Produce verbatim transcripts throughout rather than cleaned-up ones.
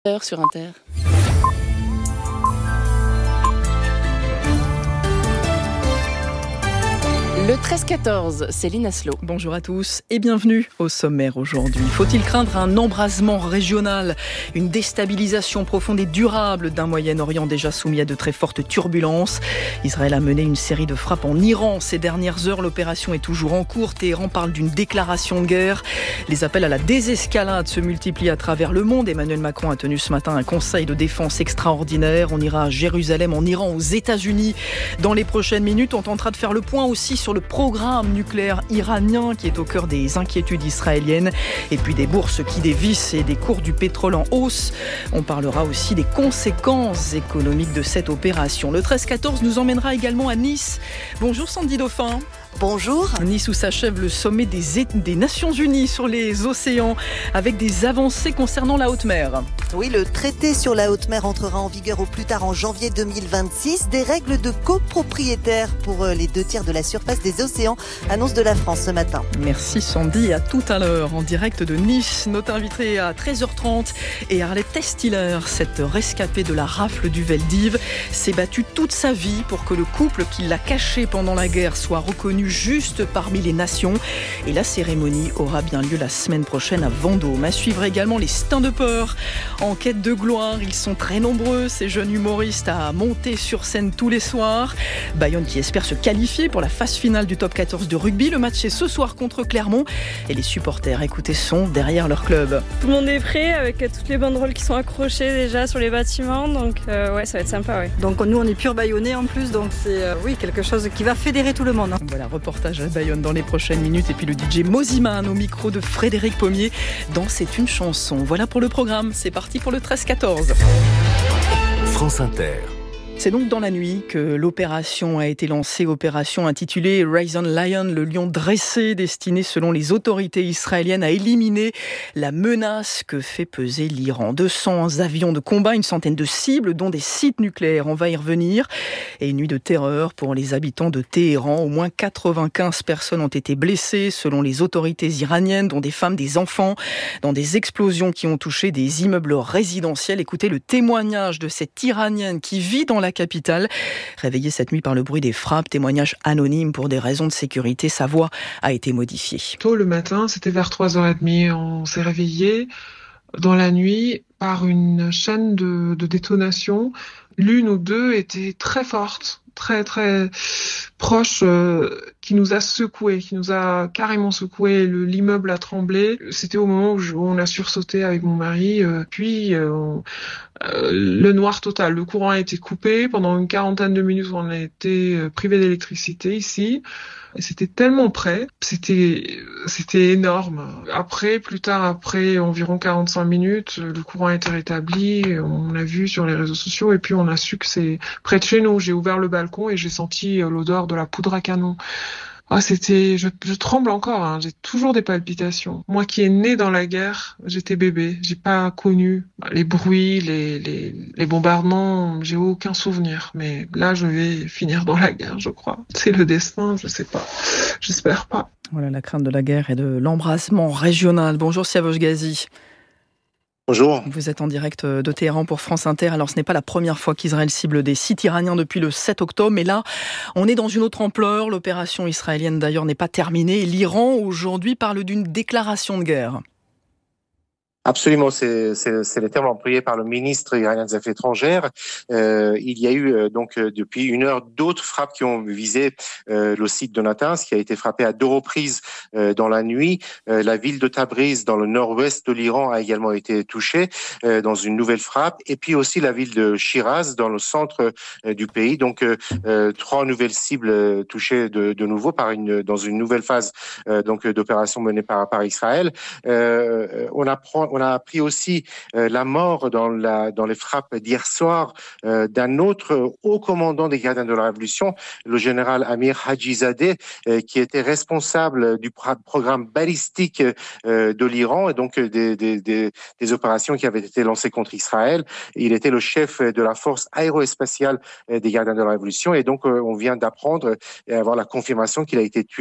Heure sur Inter. Le treize quatorze, Céline Aslo. Bonjour à tous et bienvenue au sommaire aujourd'hui. Faut-il craindre un embrasement régional, une déstabilisation profonde et durable d'un Moyen-Orient déjà soumis à de très fortes turbulences? Israël a mené une série de frappes en Iran ces dernières heures. L'opération est toujours en cours. Téhéran parle d'une déclaration de guerre. Les appels à la désescalade se multiplient à travers le monde. Emmanuel Macron a tenu ce matin un conseil de défense extraordinaire. On ira à Jérusalem, en Iran, aux États-Unis. Dans les prochaines minutes, on tentera de faire le point aussi sur le programme nucléaire iranien qui est au cœur des inquiétudes israéliennes et puis des bourses qui dévissent et des cours du pétrole en hausse. On parlera aussi des conséquences économiques de cette opération. Le treize quatorze nous emmènera également à Nice. Bonjour Sandy Dauphin. Bonjour. Nice où s'achève le sommet des, des Nations Unies sur les océans avec des avancées concernant la haute mer. Oui, le traité sur la haute mer entrera en vigueur au plus tard en janvier deux mille vingt-six. Des règles de copropriétaire pour les deux tiers de la surface des océans, annonce de la France ce matin. Merci Sandy, à tout à l'heure en direct de Nice. Notre invitée à treize heures trente et Arlette Testiller, cette rescapée de la rafle du Veldiv, s'est battue toute sa vie pour que le couple qui l'a caché pendant la guerre soit reconnu juste parmi les nations. Et la cérémonie aura bien lieu la semaine prochaine à Vendôme. À suivre également les stand-uppers en quête de gloire. Ils sont très nombreux, ces jeunes humoristes, à monter sur scène tous les soirs. Bayonne qui espère se qualifier pour la phase finale du top quatorze de rugby. Le match est ce soir contre Clermont. Et les supporters, écoutez, sont derrière leur club. Tout le monde est prêt avec toutes les banderoles qui sont accrochées déjà sur les bâtiments. Donc euh, ouais, ça va être sympa. Ouais. Donc nous, on est pur bayonnais en plus. Donc c'est euh, oui, quelque chose qui va fédérer tout le monde. Voilà, reportage à Bayonne dans les prochaines minutes. Et puis le D J Moziman au micro de Frédéric Pommier dans C'est une chanson. Voilà pour le programme. C'est parti pour le treize quatorze. France Inter. C'est donc dans la nuit que l'opération a été lancée, opération intitulée Risen Lion, le lion dressé, destinée selon les autorités israéliennes à éliminer la menace que fait peser l'Iran. deux cents avions de combat, une centaine de cibles, dont des sites nucléaires, on va y revenir. Et une nuit de terreur pour les habitants de Téhéran. Au moins quatre-vingt-quinze personnes ont été blessées selon les autorités iraniennes, dont des femmes, des enfants, dans des explosions qui ont touché des immeubles résidentiels. Écoutez le témoignage de cette Iranienne qui vit dans la capitale, réveillée cette nuit par le bruit des frappes, témoignage anonyme pour des raisons de sécurité. Sa voix a été modifiée. Tôt le matin, c'était vers trois heures trente, on s'est réveillé dans la nuit par une chaîne de, de détonation. L'une ou deux étaient très fortes, très très proches, euh, qui nous a secoué, qui nous a carrément secoué. Le, l'immeuble a tremblé. C'était au moment où, je, où on a sursauté avec mon mari. Euh, puis euh, on, euh, le noir total. Le courant a été coupé. Pendant une quarantaine de minutes, on a été euh, privé d'électricité ici. Et c'était tellement près, c'était c'était énorme. Après, plus tard, après environ quarante-cinq minutes, le courant a été rétabli. On l'a vu sur les réseaux sociaux et puis on a su que c'est près de chez nous. J'ai ouvert le balcon et j'ai senti l'odeur de la poudre à canon. Ah, c'était, je, je tremble encore, hein. J'ai toujours des palpitations. Moi qui est né dans la guerre, j'étais bébé. J'ai pas connu les bruits, les, les, les bombardements. J'ai aucun souvenir. Mais là, je vais finir dans la guerre, je crois. C'est le destin, je sais pas. J'espère pas. Voilà la crainte de la guerre et de l'embrasement régional. Bonjour Siavosh Ghazi. Bonjour. Vous êtes en direct de Téhéran pour France Inter. Alors ce n'est pas la première fois qu'Israël cible des sites iraniens depuis le sept octobre, mais là on est dans une autre ampleur. L'opération israélienne d'ailleurs n'est pas terminée. L'Iran aujourd'hui parle d'une déclaration de guerre. Absolument, c'est, c'est, c'est le terme employé par le ministre iranien des Affaires étrangères. Euh, il y a eu euh, donc euh, depuis une heure d'autres frappes qui ont visé euh, le site de Natanz, qui a été frappé à deux reprises euh, dans la nuit. Euh, la ville de Tabriz, dans le nord-ouest de l'Iran, a également été touchée euh, dans une nouvelle frappe. Et puis aussi la ville de Shiraz, dans le centre euh, du pays. Donc euh, euh, trois nouvelles cibles euh, touchées de, de nouveau par une dans une nouvelle phase euh, donc d'opération menée par par Israël. Euh, on apprend On a appris aussi euh, la mort dans, la, dans les frappes d'hier soir euh, d'un autre haut commandant des gardiens de la Révolution, le général Amir Hajizadeh, euh, qui était responsable du pro- programme balistique euh, de l'Iran et donc des, des, des, des opérations qui avaient été lancées contre Israël. Il était le chef de la force aérospatiale des gardiens de la Révolution et donc euh, on vient d'apprendre et avoir la confirmation qu'il a été tué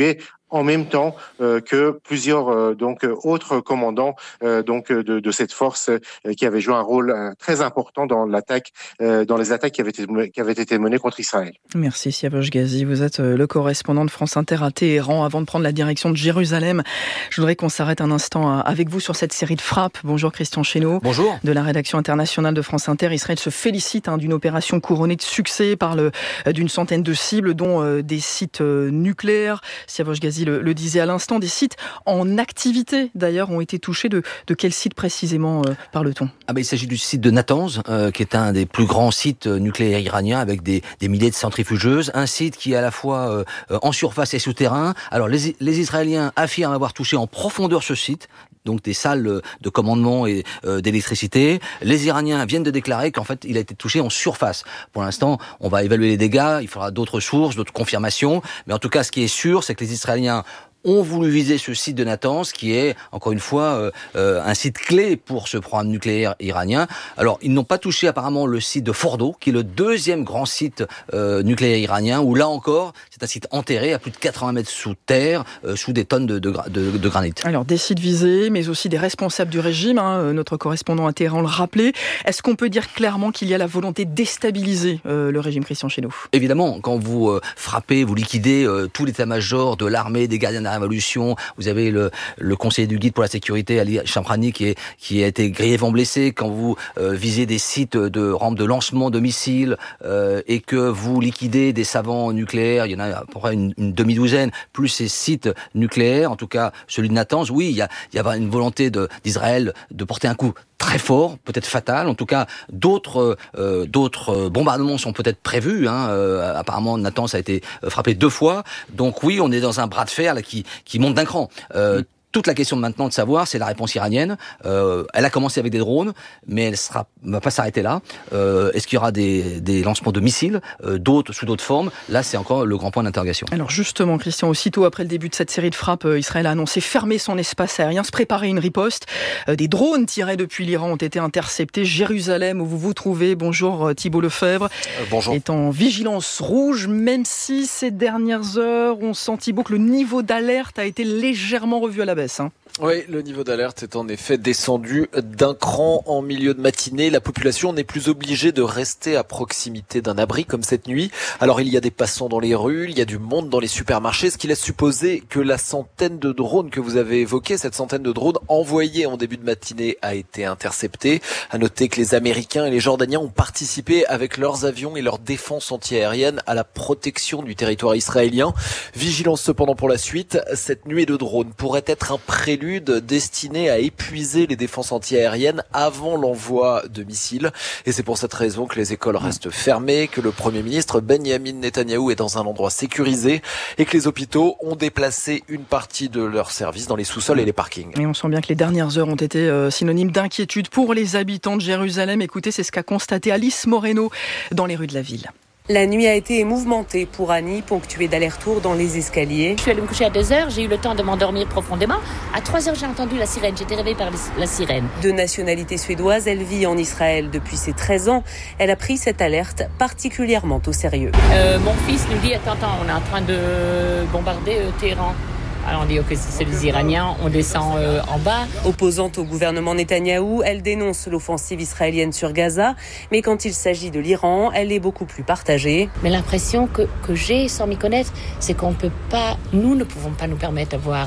en même temps euh, que plusieurs euh, donc autres commandants euh, donc de, de cette force euh, qui avaient joué un rôle euh, très important dans l'attaque, euh, dans les attaques qui avaient été qui avaient été menées contre Israël. Merci Siavash Ghazi, vous êtes le correspondant de France Inter à Téhéran. Avant de prendre la direction de Jérusalem, je voudrais qu'on s'arrête un instant avec vous sur cette série de frappes. Bonjour Christian Chesneau. Bonjour. De la rédaction internationale de France Inter. Israël se félicite hein, d'une opération couronnée de succès, parle d'une centaine de cibles, dont euh, des sites euh, nucléaires. Siavash Ghazi le, le disait à l'instant, des sites en activité d'ailleurs ont été touchés. De, de quel site précisément euh, parle-t-on ? Ah ben, il s'agit du site de Natanz, euh, qui est un des plus grands sites nucléaires iraniens avec des, des milliers de centrifugeuses. Un site qui est à la fois euh, en surface et souterrain. Alors les, les Israéliens affirment avoir touché en profondeur ce site, donc des salles de commandement et euh, d'électricité. Les Iraniens viennent de déclarer qu'en fait, il a été touché en surface. Pour l'instant, on va évaluer les dégâts, il faudra d'autres sources, d'autres confirmations. Mais en tout cas, ce qui est sûr, c'est que les Israéliens ont voulu viser ce site de Natanz, qui est, encore une fois, euh, euh, un site clé pour ce programme nucléaire iranien. Alors, ils n'ont pas touché apparemment le site de Fordo, qui est le deuxième grand site euh, nucléaire iranien, où là encore, c'est un site enterré à plus de quatre-vingts mètres sous terre, euh, sous des tonnes de, de, de, de granit. Alors, des sites visés, mais aussi des responsables du régime, hein, notre correspondant à Téhéran le rappelait. Est-ce qu'on peut dire clairement qu'il y a la volonté de déstabiliser euh, le régime Christian Chesneau ? Évidemment, quand vous euh, frappez, vous liquidez euh, tout l'état-major de l'armée, des gardiens de la Révolution. Vous avez le, le conseiller du guide pour la sécurité, Ali Shamrani, qui, est, qui a été grièvement blessé. Quand vous euh, visez des sites de rampes de lancement de missiles euh, et que vous liquidez des savants nucléaires, il y en a à peu près une, une demi-douzaine, plus ces sites nucléaires, en tout cas celui de Natanz, oui, il y a, il y a une volonté de, d'Israël de porter un coup très fort, peut-être fatal. En tout cas, d'autres euh, d'autres bombardements sont peut-être prévus. Hein. Euh, apparemment, Natanz a été frappé deux fois. Donc oui, on est dans un bras de fer là, qui qui monte d'un cran. Euh, Toute la question maintenant de savoir, c'est la réponse iranienne. Euh, elle a commencé avec des drones, mais elle sera, va pas s'arrêter là. Euh, est-ce qu'il y aura des, des lancements de missiles, euh, d'autres sous d'autres formes ? Là, c'est encore le grand point d'interrogation. Alors justement, Christian, aussitôt après le début de cette série de frappes, Israël a annoncé fermer son espace aérien, se préparer une riposte. Euh, des drones tirés depuis l'Iran ont été interceptés. Jérusalem, où vous vous trouvez, bonjour Thibault Lefebvre, euh, bonjour. est en vigilance rouge, même si ces dernières heures, on sent Thibault que le niveau d'alerte a été légèrement revu à la baisse. Hein. Oui, le niveau d'alerte est en effet descendu d'un cran en milieu de matinée. La population n'est plus obligée de rester à proximité d'un abri comme cette nuit. Alors il y a des passants dans les rues, il y a du monde dans les supermarchés, ce qui laisse supposer que la centaine de drones que vous avez évoquée, cette centaine de drones envoyés en début de matinée a été interceptée. À noter que les Américains et les Jordaniens ont participé avec leurs avions et leurs défenses antiaériennes à la protection du territoire israélien. Vigilance cependant pour la suite, cette nuée de drones pourrait être un prélude destiné à épuiser les défenses antiaériennes avant l'envoi de missiles. Et c'est pour cette raison que les écoles restent fermées, que le Premier ministre Benyamin Netanyahou est dans un endroit sécurisé et que les hôpitaux ont déplacé une partie de leurs services dans les sous-sols et les parkings. Et on sent bien que les dernières heures ont été euh, synonymes d'inquiétude pour les habitants de Jérusalem. Écoutez, c'est ce qu'a constaté Alice Moreno dans les rues de la ville. La nuit a été mouvementée pour Annie, ponctuée d'allers-retours dans les escaliers. Je suis allée me coucher à deux heures, j'ai eu le temps de m'endormir profondément. À trois heures, j'ai entendu la sirène, j'ai été réveillée par la sirène. De nationalité suédoise, elle vit en Israël depuis ses treize ans. Elle a pris cette alerte particulièrement au sérieux. Euh, mon fils nous dit, attends, attends, on est en train de bombarder euh, Téhéran. Alors on dit que c'est les Iraniens, on descend euh, en bas. Opposante au gouvernement Netanyahou, elle dénonce l'offensive israélienne sur Gaza, mais quand il s'agit de l'Iran, elle est beaucoup plus partagée. Mais l'impression que, que j'ai, sans m'y connaître, c'est qu'on peut pas, nous ne pouvons pas nous permettre d'avoir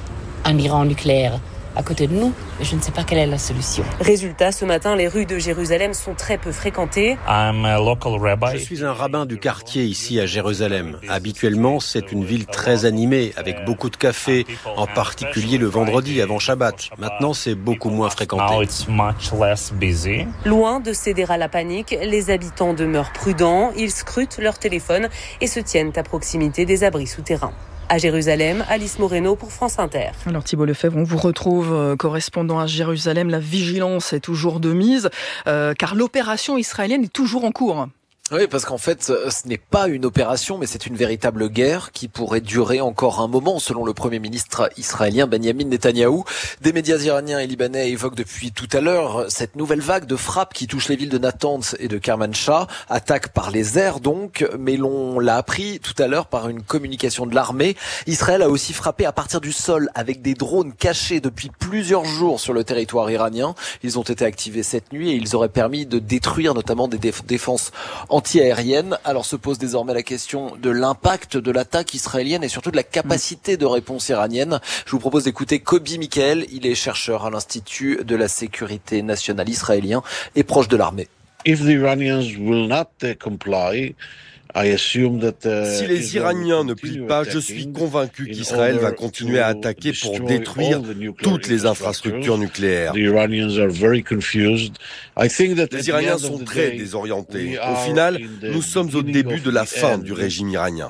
un Iran nucléaire à côté de nous, mais je ne sais pas quelle est la solution. Résultat, ce matin, les rues de Jérusalem sont très peu fréquentées. Je suis un rabbin du quartier ici à Jérusalem. Habituellement, c'est une ville très animée, avec beaucoup de cafés, en particulier le vendredi avant Shabbat. Maintenant, c'est beaucoup moins fréquenté. Loin de céder à la panique, les habitants demeurent prudents, ils scrutent leur téléphone et se tiennent à proximité des abris souterrains. À Jérusalem, Alice Moreno pour France Inter. Alors Thibault Lefebvre, on vous retrouve euh, correspondant à Jérusalem. La vigilance est toujours de mise, euh, car l'opération israélienne est toujours en cours. Oui, parce qu'en fait, ce n'est pas une opération, mais c'est une véritable guerre qui pourrait durer encore un moment, selon le Premier ministre israélien Benjamin Netanyahou. Des médias iraniens et libanais évoquent depuis tout à l'heure cette nouvelle vague de frappes qui touche les villes de Natanz et de Kermanshah, attaque par les airs donc, mais l'on l'a appris tout à l'heure par une communication de l'armée. Israël a aussi frappé à partir du sol avec des drones cachés depuis plusieurs jours sur le territoire iranien. Ils ont été activés cette nuit et ils auraient permis de détruire notamment des déf- défenses anti-aérienne. Alors se pose désormais la question de l'impact de l'attaque israélienne et surtout de la capacité de réponse iranienne. Je vous propose d'écouter Kobi Michael. Il est chercheur à l'Institut de la sécurité nationale israélien et proche de l'armée. If the Iranians will not comply, si les Iraniens ne plient pas, je suis convaincu qu'Israël va continuer à attaquer pour détruire toutes les infrastructures nucléaires. Les Iraniens sont très désorientés. Au final, nous sommes au début de la fin du régime iranien.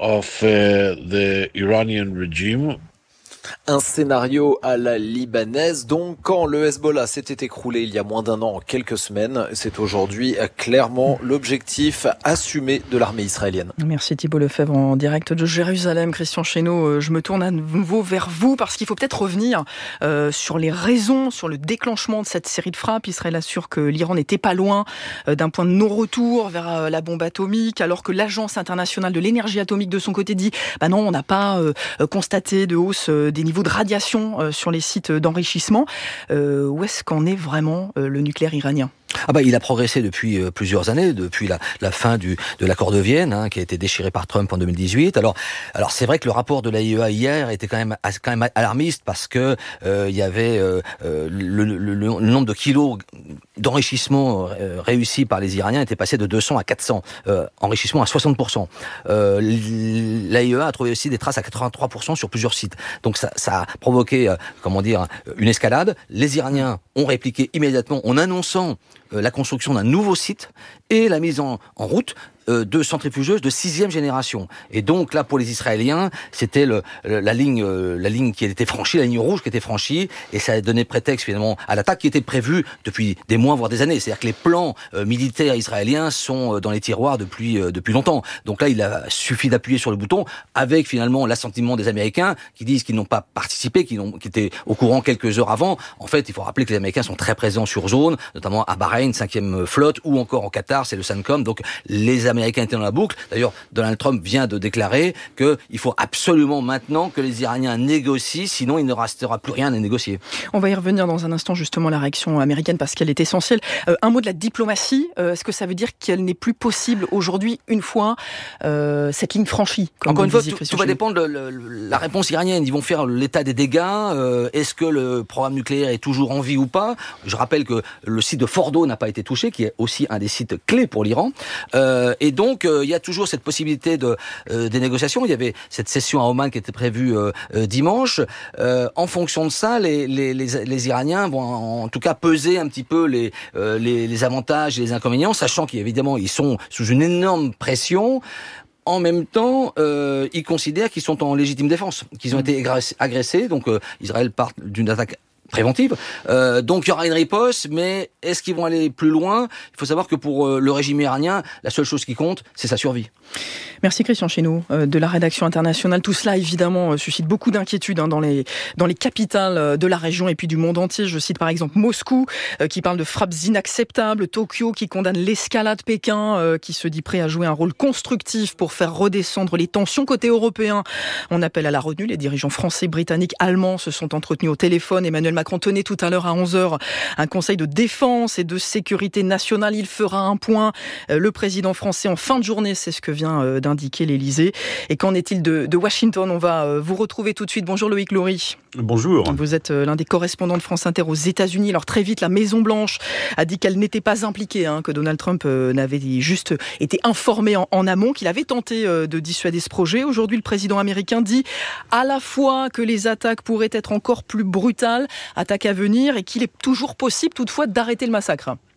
Un scénario à la libanaise, donc quand le Hezbollah s'était écroulé il y a moins d'un an, en quelques semaines, c'est aujourd'hui clairement l'objectif assumé de l'armée israélienne. Merci Thibault Lefebvre en direct de Jérusalem. Christian Chesneau, je me tourne à nouveau vers vous parce qu'il faut peut-être revenir euh, sur les raisons, sur le déclenchement de cette série de frappes. Israël assure que l'Iran n'était pas loin euh, d'un point de non-retour vers euh, la bombe atomique, alors que l'Agence internationale de l'énergie atomique de son côté dit bah non, on n'a pas euh, constaté de hausse euh, des niveaux de radiation euh, sur les sites d'enrichissement. Euh, où est-ce qu'en est vraiment euh, le nucléaire iranien ? Ah bah il a progressé depuis euh, plusieurs années, depuis la, la fin du de l'accord de Vienne, hein, qui a été déchiré par Trump en deux mille dix-huit. Alors alors c'est vrai que le rapport de l'A I E A hier était quand même quand même alarmiste parce que euh, il y avait euh, le, le, le, le nombre de kilos d'enrichissement euh, réussi par les Iraniens était passé de deux cents à quatre cents, euh, enrichissement à soixante pour cent. Euh, L'A I E A a trouvé aussi des traces à quatre-vingt-trois pour cent sur plusieurs sites. Donc ça, ça a provoqué, euh, comment dire, une escalade. Les Iraniens ont répliqué immédiatement en annonçant euh, la construction d'un nouveau site et la mise en, en route euh, de centrifugeuses de sixième génération. Et donc là, pour les Israéliens, c'était le, le, la ligne, euh, la ligne qui était franchie, la ligne rouge qui était franchie, et ça a donné prétexte finalement à l'attaque qui était prévue depuis des mois, voire des années. C'est-à-dire que les plans euh, militaires israéliens sont euh, dans les tiroirs depuis euh, depuis longtemps. Donc là, il a suffi d'appuyer sur le bouton, avec finalement l'assentiment des Américains qui disent qu'ils n'ont pas participé, qu'ils, qui étaient au courant quelques heures avant. En fait, il faut rappeler que les Américains sont très présents sur zone, notamment à Bahreïn, cinquième flotte, ou encore en Qatar, c'est le CENTCOM. Donc les Américains étaient dans la boucle. D'ailleurs, Donald Trump vient de déclarer qu'il faut absolument maintenant que les Iraniens négocient, sinon il ne restera plus rien à négocier. On va y revenir dans un instant, justement, la réaction américaine, parce qu'elle est essentielle. Euh, un mot de la diplomatie. Euh, est-ce que ça veut dire qu'elle n'est plus possible aujourd'hui, une fois euh, cette ligne franchie? Encore une fois, tout, tout va dépendre de le, le, la réponse iranienne. Ils vont faire l'état des dégâts. Euh, est-ce que le programme nucléaire est toujours en vie ou pas? Je rappelle que le site de Fordo n'a pas été touché, qui est aussi un des sites clés pour l'Iran. Euh, et donc, il euh, y a toujours cette possibilité de euh, des négociations. Il y avait cette session à Oman qui était prévue euh, euh, dimanche. Euh, en fonction de ça, les, les, les, les Iraniens vont en, en tout cas peser un petit peu les, euh, les, les avantages et les inconvénients, sachant qu'évidemment ils sont sous une énorme pression. En même temps, euh, ils considèrent qu'ils sont en légitime défense, qu'ils ont été agressés. Donc euh, Israël part d'une attaque préventive. Euh, donc il y aura une riposte, mais est-ce qu'ils vont aller plus loin? Il faut savoir que pour euh, le régime iranien, la seule chose qui compte, c'est sa survie. Merci Christian Chesneau euh, de la rédaction internationale. Tout cela évidemment euh, suscite beaucoup d'inquiétudes hein, dans les dans les capitales euh, de la région et puis du monde entier. Je cite par exemple Moscou euh, qui parle de frappes inacceptables, Tokyo qui condamne l'escalade, Pékin euh, qui se dit prêt à jouer un rôle constructif pour faire redescendre les tensions. Côté européen, on appelle à la retenue. Les dirigeants français, britanniques, allemands se sont entretenus au téléphone. Emmanuel Macron tenait tout à l'heure à onze heures un conseil de défense et de sécurité nationale. Il fera un point, euh, le président français, en fin de journée. C'est ce que vient euh, d'indiquer l'Élysée. Et qu'en est-il de, de Washington? On va euh, vous retrouver tout de suite. Bonjour Loïc Loury. Bonjour. Vous êtes euh, l'un des correspondants de France Inter aux États-Unis. Alors très vite, la Maison-Blanche a dit qu'elle n'était pas impliquée, hein, que Donald Trump euh, n'avait juste été informé en, en amont, qu'il avait tenté euh, de dissuader ce projet. Aujourd'hui, le président américain dit à la fois que les attaques pourraient être encore plus brutales, attaques à venir, et qu'il est toujours possible toutefois d'arrêter le massacre.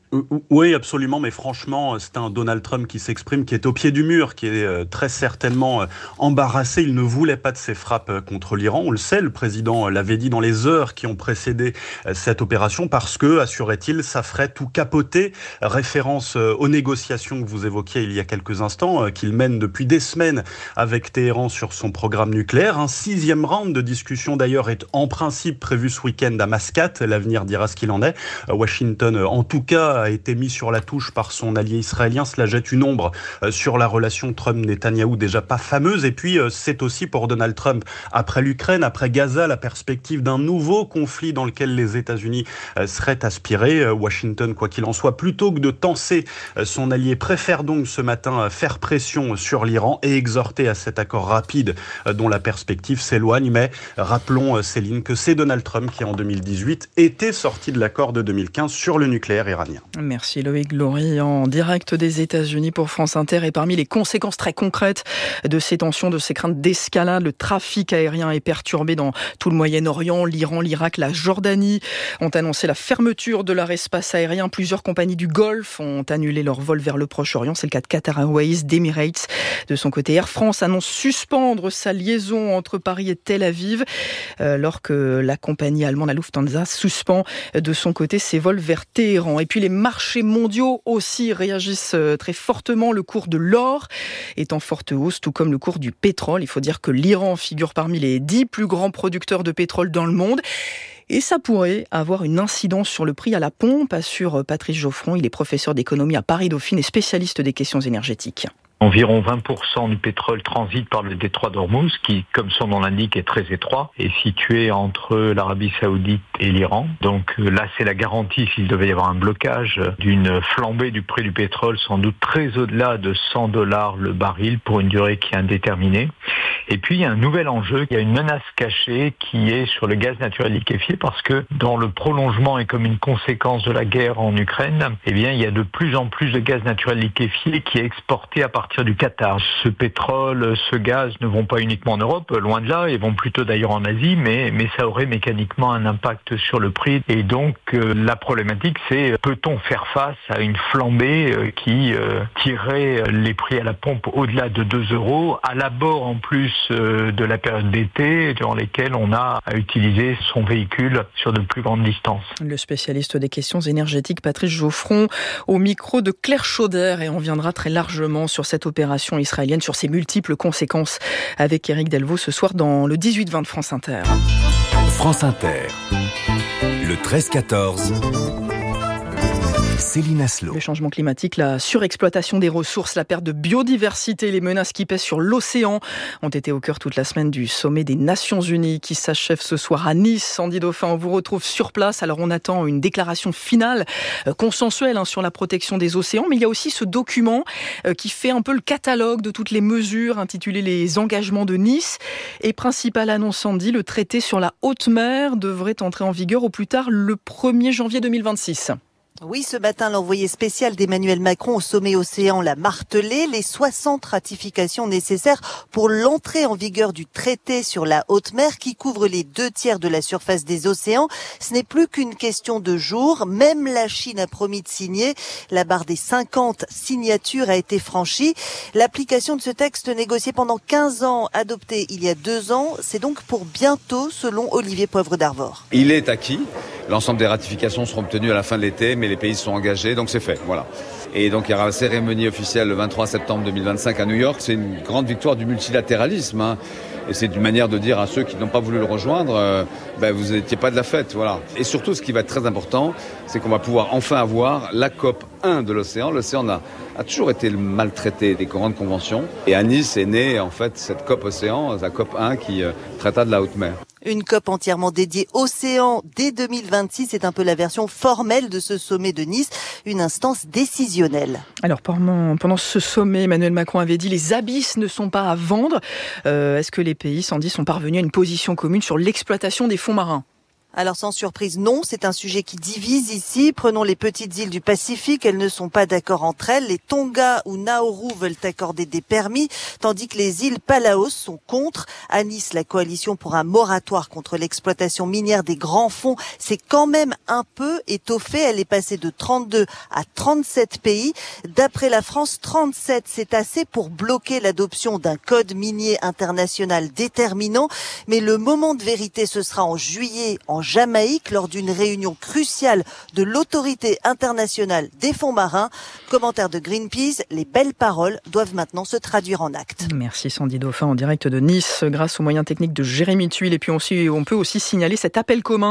Oui, absolument, mais franchement, c'est un Donald Trump qui s'exprime, qui est au pied du mur, qui est très certainement embarrassé. Il ne voulait pas de ces frappes contre l'Iran. On le sait, le président l'avait dit dans les heures qui ont précédé cette opération, parce que, assurait-il, ça ferait tout capoter. Référence aux négociations que vous évoquiez il y a quelques instants, qu'il mène depuis des semaines avec Téhéran sur son programme nucléaire. Un sixième round de discussion, d'ailleurs, est en principe prévu ce week-end à Mascate. L'avenir dira ce qu'il en est. Washington, en tout cas, a été mis sur la touche par son allié israélien. Cela jette une ombre sur la relation Trump-Netanyahou, déjà pas fameuse. Et puis, c'est aussi pour Donald Trump, après l'Ukraine, après Gaza, la perspective d'un nouveau conflit dans lequel les États-Unis seraient aspirés. Washington, quoi qu'il en soit, plutôt que de tenser son allié, préfère donc ce matin faire pression sur l'Iran et exhorter à cet accord rapide dont la perspective s'éloigne. Mais rappelons, Céline, que c'est Donald Trump qui, en deux mille dix-huit, était sorti de l'accord de deux mille quinze sur le nucléaire iranien. Merci Loïc Glory, en direct des États-Unis pour France Inter. Et parmi les conséquences très concrètes de ces tensions, de ces craintes d'escalade, le trafic aérien est perturbé dans tout le Moyen-Orient. L'Iran, l'Irak, la Jordanie ont annoncé la fermeture de leur espace aérien. Plusieurs compagnies du Golfe ont annulé leur vol vers le Proche-Orient. C'est le cas de Qatar Airways, d'Emirates. De son côté, Air France annonce suspendre sa liaison entre Paris et Tel Aviv, euh, alors que la compagnie allemande, la Lufthansa, suspend de son côté ses vols vers Téhéran. Et puis les marchés mondiaux aussi réagissent très fortement. Le cours de l'or est en forte hausse, tout comme le cours du pétrole. Il faut dire que l'Iran figure parmi les dix plus grands producteurs de pétrole dans le monde. Et ça pourrait avoir une incidence sur le prix à la pompe, assure Patrice Geoffron. Il est professeur d'économie à Paris-Dauphine et spécialiste des questions énergétiques. Environ vingt pour cent du pétrole transite par le détroit d'Ormuz, qui, comme son nom l'indique, est très étroit, est situé entre l'Arabie Saoudite et l'Iran. Donc là, c'est la garantie s'il devait y avoir un blocage d'une flambée du prix du pétrole, sans doute très au-delà de cent dollars le baril pour une durée qui est indéterminée. Et puis, il y a un nouvel enjeu, il y a une menace cachée qui est sur le gaz naturel liquéfié, parce que dans le prolongement et comme une conséquence de la guerre en Ukraine, eh bien, il y a de plus en plus de gaz naturel liquéfié qui est exporté à partir du Qatar. Ce pétrole, ce gaz ne vont pas uniquement en Europe, loin de là, ils vont plutôt d'ailleurs en Asie, mais, mais ça aurait mécaniquement un impact sur le prix. Et donc, euh, la problématique, c'est peut-on faire face à une flambée euh, qui euh, tirerait les prix à la pompe au-delà de deux euros, à l'abord en plus euh, de la période d'été, durant lesquelles on a à utiliser son véhicule sur de plus grandes distances. Le spécialiste des questions énergétiques, Patrice Geoffron, au micro de Claire Chauder, et on viendra très largement sur cette opération israélienne, sur ses multiples conséquences, avec Éric Delvaux ce soir dans le dix-huit vingt de France Inter. France Inter, le treize quatorze. Céline Aslo. Le changement climatique, la surexploitation des ressources, la perte de biodiversité, les menaces qui pèsent sur l'océan ont été au cœur toute la semaine du sommet des Nations Unies qui s'achève ce soir à Nice. Sandy Dauphin, on vous retrouve sur place. Alors on attend une déclaration finale, euh, consensuelle hein, sur la protection des océans, mais il y a aussi ce document euh, qui fait un peu le catalogue de toutes les mesures intitulé Les engagements de Nice. Et principale annonce, Sandy, le traité sur la haute mer devrait entrer en vigueur au plus tard le premier janvier deux mille vingt-six. Oui, ce matin, l'envoyé spécial d'Emmanuel Macron au sommet Océan l'a martelé. Les soixante ratifications nécessaires pour l'entrée en vigueur du traité sur la haute mer qui couvre les deux tiers de la surface des océans. Ce n'est plus qu'une question de jours. Même la Chine a promis de signer. La barre des cinquante signatures a été franchie. L'application de ce texte négocié pendant quinze ans, adopté il y a deux ans, c'est donc pour bientôt, selon Olivier Poivre d'Arvor. Il est acquis. L'ensemble des ratifications seront obtenues à la fin de l'été, mais les pays sont engagés, donc c'est fait. Voilà. Et donc il y aura la cérémonie officielle le vingt-trois septembre deux mille vingt-cinq à New York. C'est une grande victoire du multilatéralisme. Hein. Et c'est une manière de dire à ceux qui n'ont pas voulu le rejoindre, euh, ben vous n'étiez pas de la fête. Voilà. Et surtout, ce qui va être très important, c'est qu'on va pouvoir enfin avoir la COP un de l'océan. L'océan a, a toujours été maltraité des grandes conventions. Et à Nice est née en fait cette COP océan, la COP un qui euh, traita de la haute mer. Une COP entièrement dédiée océan dès deux mille vingt-six. C'est un peu la version formelle de ce sommet de Nice, une instance décisionnelle. Alors pendant, pendant ce sommet, Emmanuel Macron avait dit les abysses ne sont pas à vendre. Euh, est-ce que les pays, Sandy, sont parvenus à une position commune sur l'exploitation des fonds marins ? Alors sans surprise, non, c'est un sujet qui divise ici. Prenons les petites îles du Pacifique, elles ne sont pas d'accord entre elles. Les Tonga ou Nauru veulent accorder des permis, tandis que les îles Palaos sont contre. À Nice, la coalition pour un moratoire contre l'exploitation minière des grands fonds s'est quand même un peu étoffée. Elle est passée de trente-deux à trente-sept pays. D'après la France, trente-sept, c'est assez pour bloquer l'adoption d'un code minier international déterminant. Mais le moment de vérité, ce sera en juillet, en Jamaïque, lors d'une réunion cruciale de l'autorité internationale des fonds marins. Commentaire de Greenpeace, les belles paroles doivent maintenant se traduire en actes. Merci Sandy Dauphin en direct de Nice grâce aux moyens techniques de Jérémy Tuile. Et puis aussi, on peut aussi signaler cet appel commun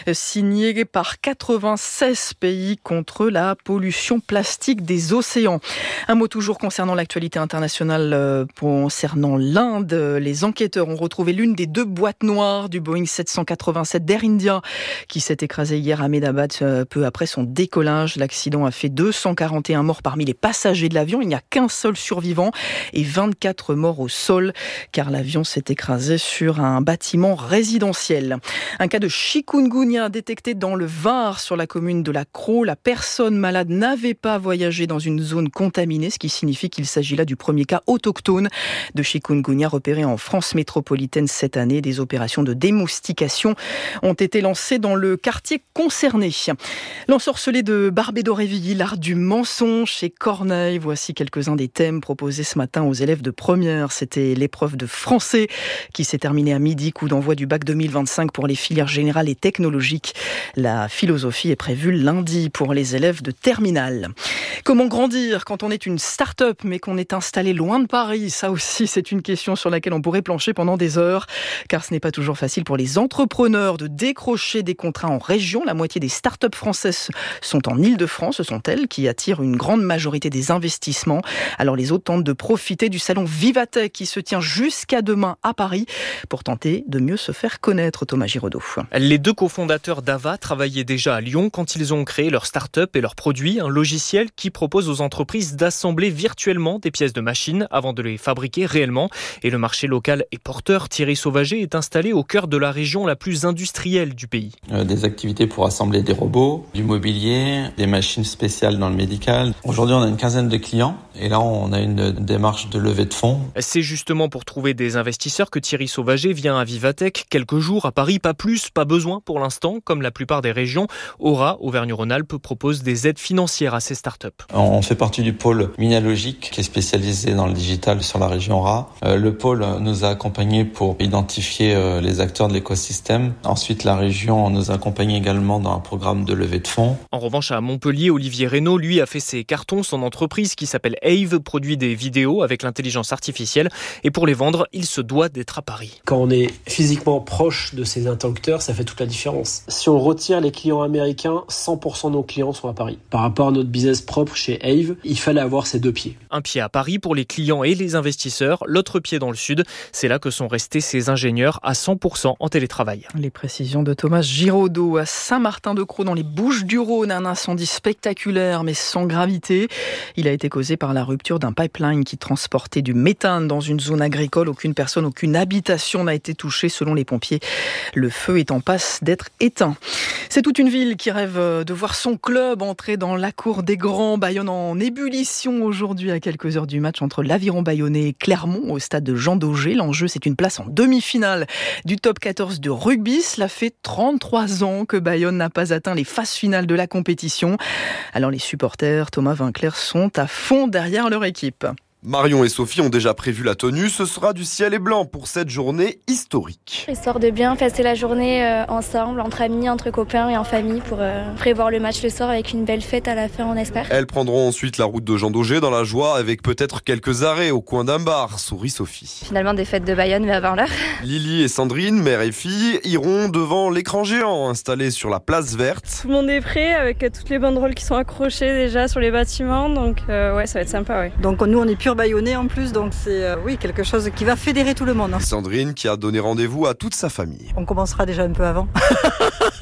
signé par quatre-vingt-seize pays contre la pollution plastique des océans. Un mot toujours concernant l'actualité internationale concernant l'Inde. Les enquêteurs ont retrouvé l'une des deux boîtes noires du Boeing sept cent quatre-vingt-sept d'Air India qui s'est écrasé hier à Ahmedabad peu après son décollage. L'accident a fait deux cent quarante et un morts parmi les passagers de l'avion. Il n'y a qu'un seul survivant et vingt-quatre morts au sol car l'avion s'est écrasé sur un bâtiment résidentiel. Un cas de chikungunya détecté dans le Var sur la commune de la Crau. La personne malade n'avait pas voyagé dans une zone contaminée, ce qui signifie qu'il s'agit là du premier cas autochtone de chikungunya repéré en France métropolitaine cette année. Des opérations de démoustication ont été lancées dans le quartier concerné. L'ensorcelé de Barbé d'Aurevilly, l'art du mensonge chez Corneille. Voici quelques-uns des thèmes proposés ce matin aux élèves de première. C'était l'épreuve de français qui s'est terminée à midi, coup d'envoi du bac deux mille vingt-cinq pour les filières générales et technologiques. La philosophie est prévue lundi pour les élèves de terminale. Comment grandir quand on est une start-up mais qu'on est installé loin de Paris? Ça aussi, c'est une question sur laquelle on pourrait plancher pendant des heures, car ce n'est pas toujours facile pour les entrepreneurs de décrocher des contrats en région. La moitié des start-up françaises sont en Île-de-France. Ce sont elles qui attirent une grande majorité des investissements. Alors les autres tentent de profiter du salon Vivatech qui se tient jusqu'à demain à Paris pour tenter de mieux se faire connaître. Thomas Giraudot. Les deux cofondateurs d'Ava travaillaient déjà à Lyon quand ils ont créé leur start-up et leur produit, un logiciel qui propose aux entreprises d'assembler virtuellement des pièces de machines avant de les fabriquer réellement. Et le marché local est porteur. Thierry Sauvager est installé au cœur de la région la plus industrielle du pays. Euh, des activités pour assembler des robots, du mobilier, des machines spéciales dans le médical. Aujourd'hui, on a une quinzaine de clients et là, on a une démarche de levée de fonds. C'est justement pour trouver des investisseurs que Thierry Sauvager vient à Vivatech. Quelques jours à Paris, pas plus, pas besoin pour l'instant. Comme la plupart des régions, Aura, Auvergne-Rhône-Alpes, propose des aides financières à ces startups. On fait partie du pôle Minalogique qui est spécialisé dans le digital sur la région Aura. Euh, le pôle nous a accompagnés pour identifier euh, les acteurs de l'écosystème. Ensuite, la région nous a accompagnés également dans un programme de levée de fonds. En revanche, à Montpellier, Olivier Reynaud, lui, a fait ses cartons. Son entreprise, qui s'appelle Ave, produit des vidéos avec l'intelligence artificielle. Et pour les vendre, il se doit d'être à Paris. Quand on est physiquement proche de ces interlocuteurs, ça fait toute la différence. Si on retire les clients américains, cent pour cent de nos clients sont à Paris. Par rapport à notre business propre chez Ave, il fallait avoir ces deux pieds. Un pied à Paris pour les clients et les investisseurs, l'autre pied dans le sud. C'est là que sont restés ces ingénieurs à cent pour cent en télétravail. Les précisions de Thomas Giraudot. À Saint-Martin-de-Crau, dans les Bouches-du-Rhône, un incendie spectaculaire mais sans gravité. Il a été causé par la rupture d'un pipeline qui transportait du méthane dans une zone agricole. Aucune personne, aucune habitation n'a été touchée selon les pompiers. Le feu est en passe d'être éteint. C'est toute une ville qui rêve de voir son club entrer dans la cour des grands. Bayonne en ébullition aujourd'hui à quelques heures du match entre l'Aviron Bayonnais et Clermont au stade de Jean Daugé. L'enjeu, c'est une place en demi-finale du top quatorze de rugby. Cela fait trente-trois ans que Bayonne n'a pas atteint les phases finales de la compétition. Alors les supporters, Thomas Vinclair, sont à fond derrière leur équipe. Marion et Sophie ont déjà prévu la tenue. Ce sera du ciel et blanc pour cette journée historique. Histoire de bien passer la journée euh, ensemble, entre amis, entre copains et en famille pour euh, prévoir le match le soir avec une belle fête à la fin, on espère. Elles prendront ensuite la route de Jean Daugé dans la joie avec peut-être quelques arrêts au coin d'un bar, sourit Sophie. Finalement des fêtes de Bayonne mais avant l'heure. Lily et Sandrine, mère et fille, iront devant l'écran géant installé sur la place verte. Tout le monde est prêt avec toutes les banderoles qui sont accrochées déjà sur les bâtiments, donc euh, ouais, ça va être sympa. Ouais. Donc nous on est pur Bayonnais en plus, donc c'est euh, oui, quelque chose qui va fédérer tout le monde. Hein. Sandrine qui a donné rendez-vous à toute sa famille. On commencera déjà un peu avant.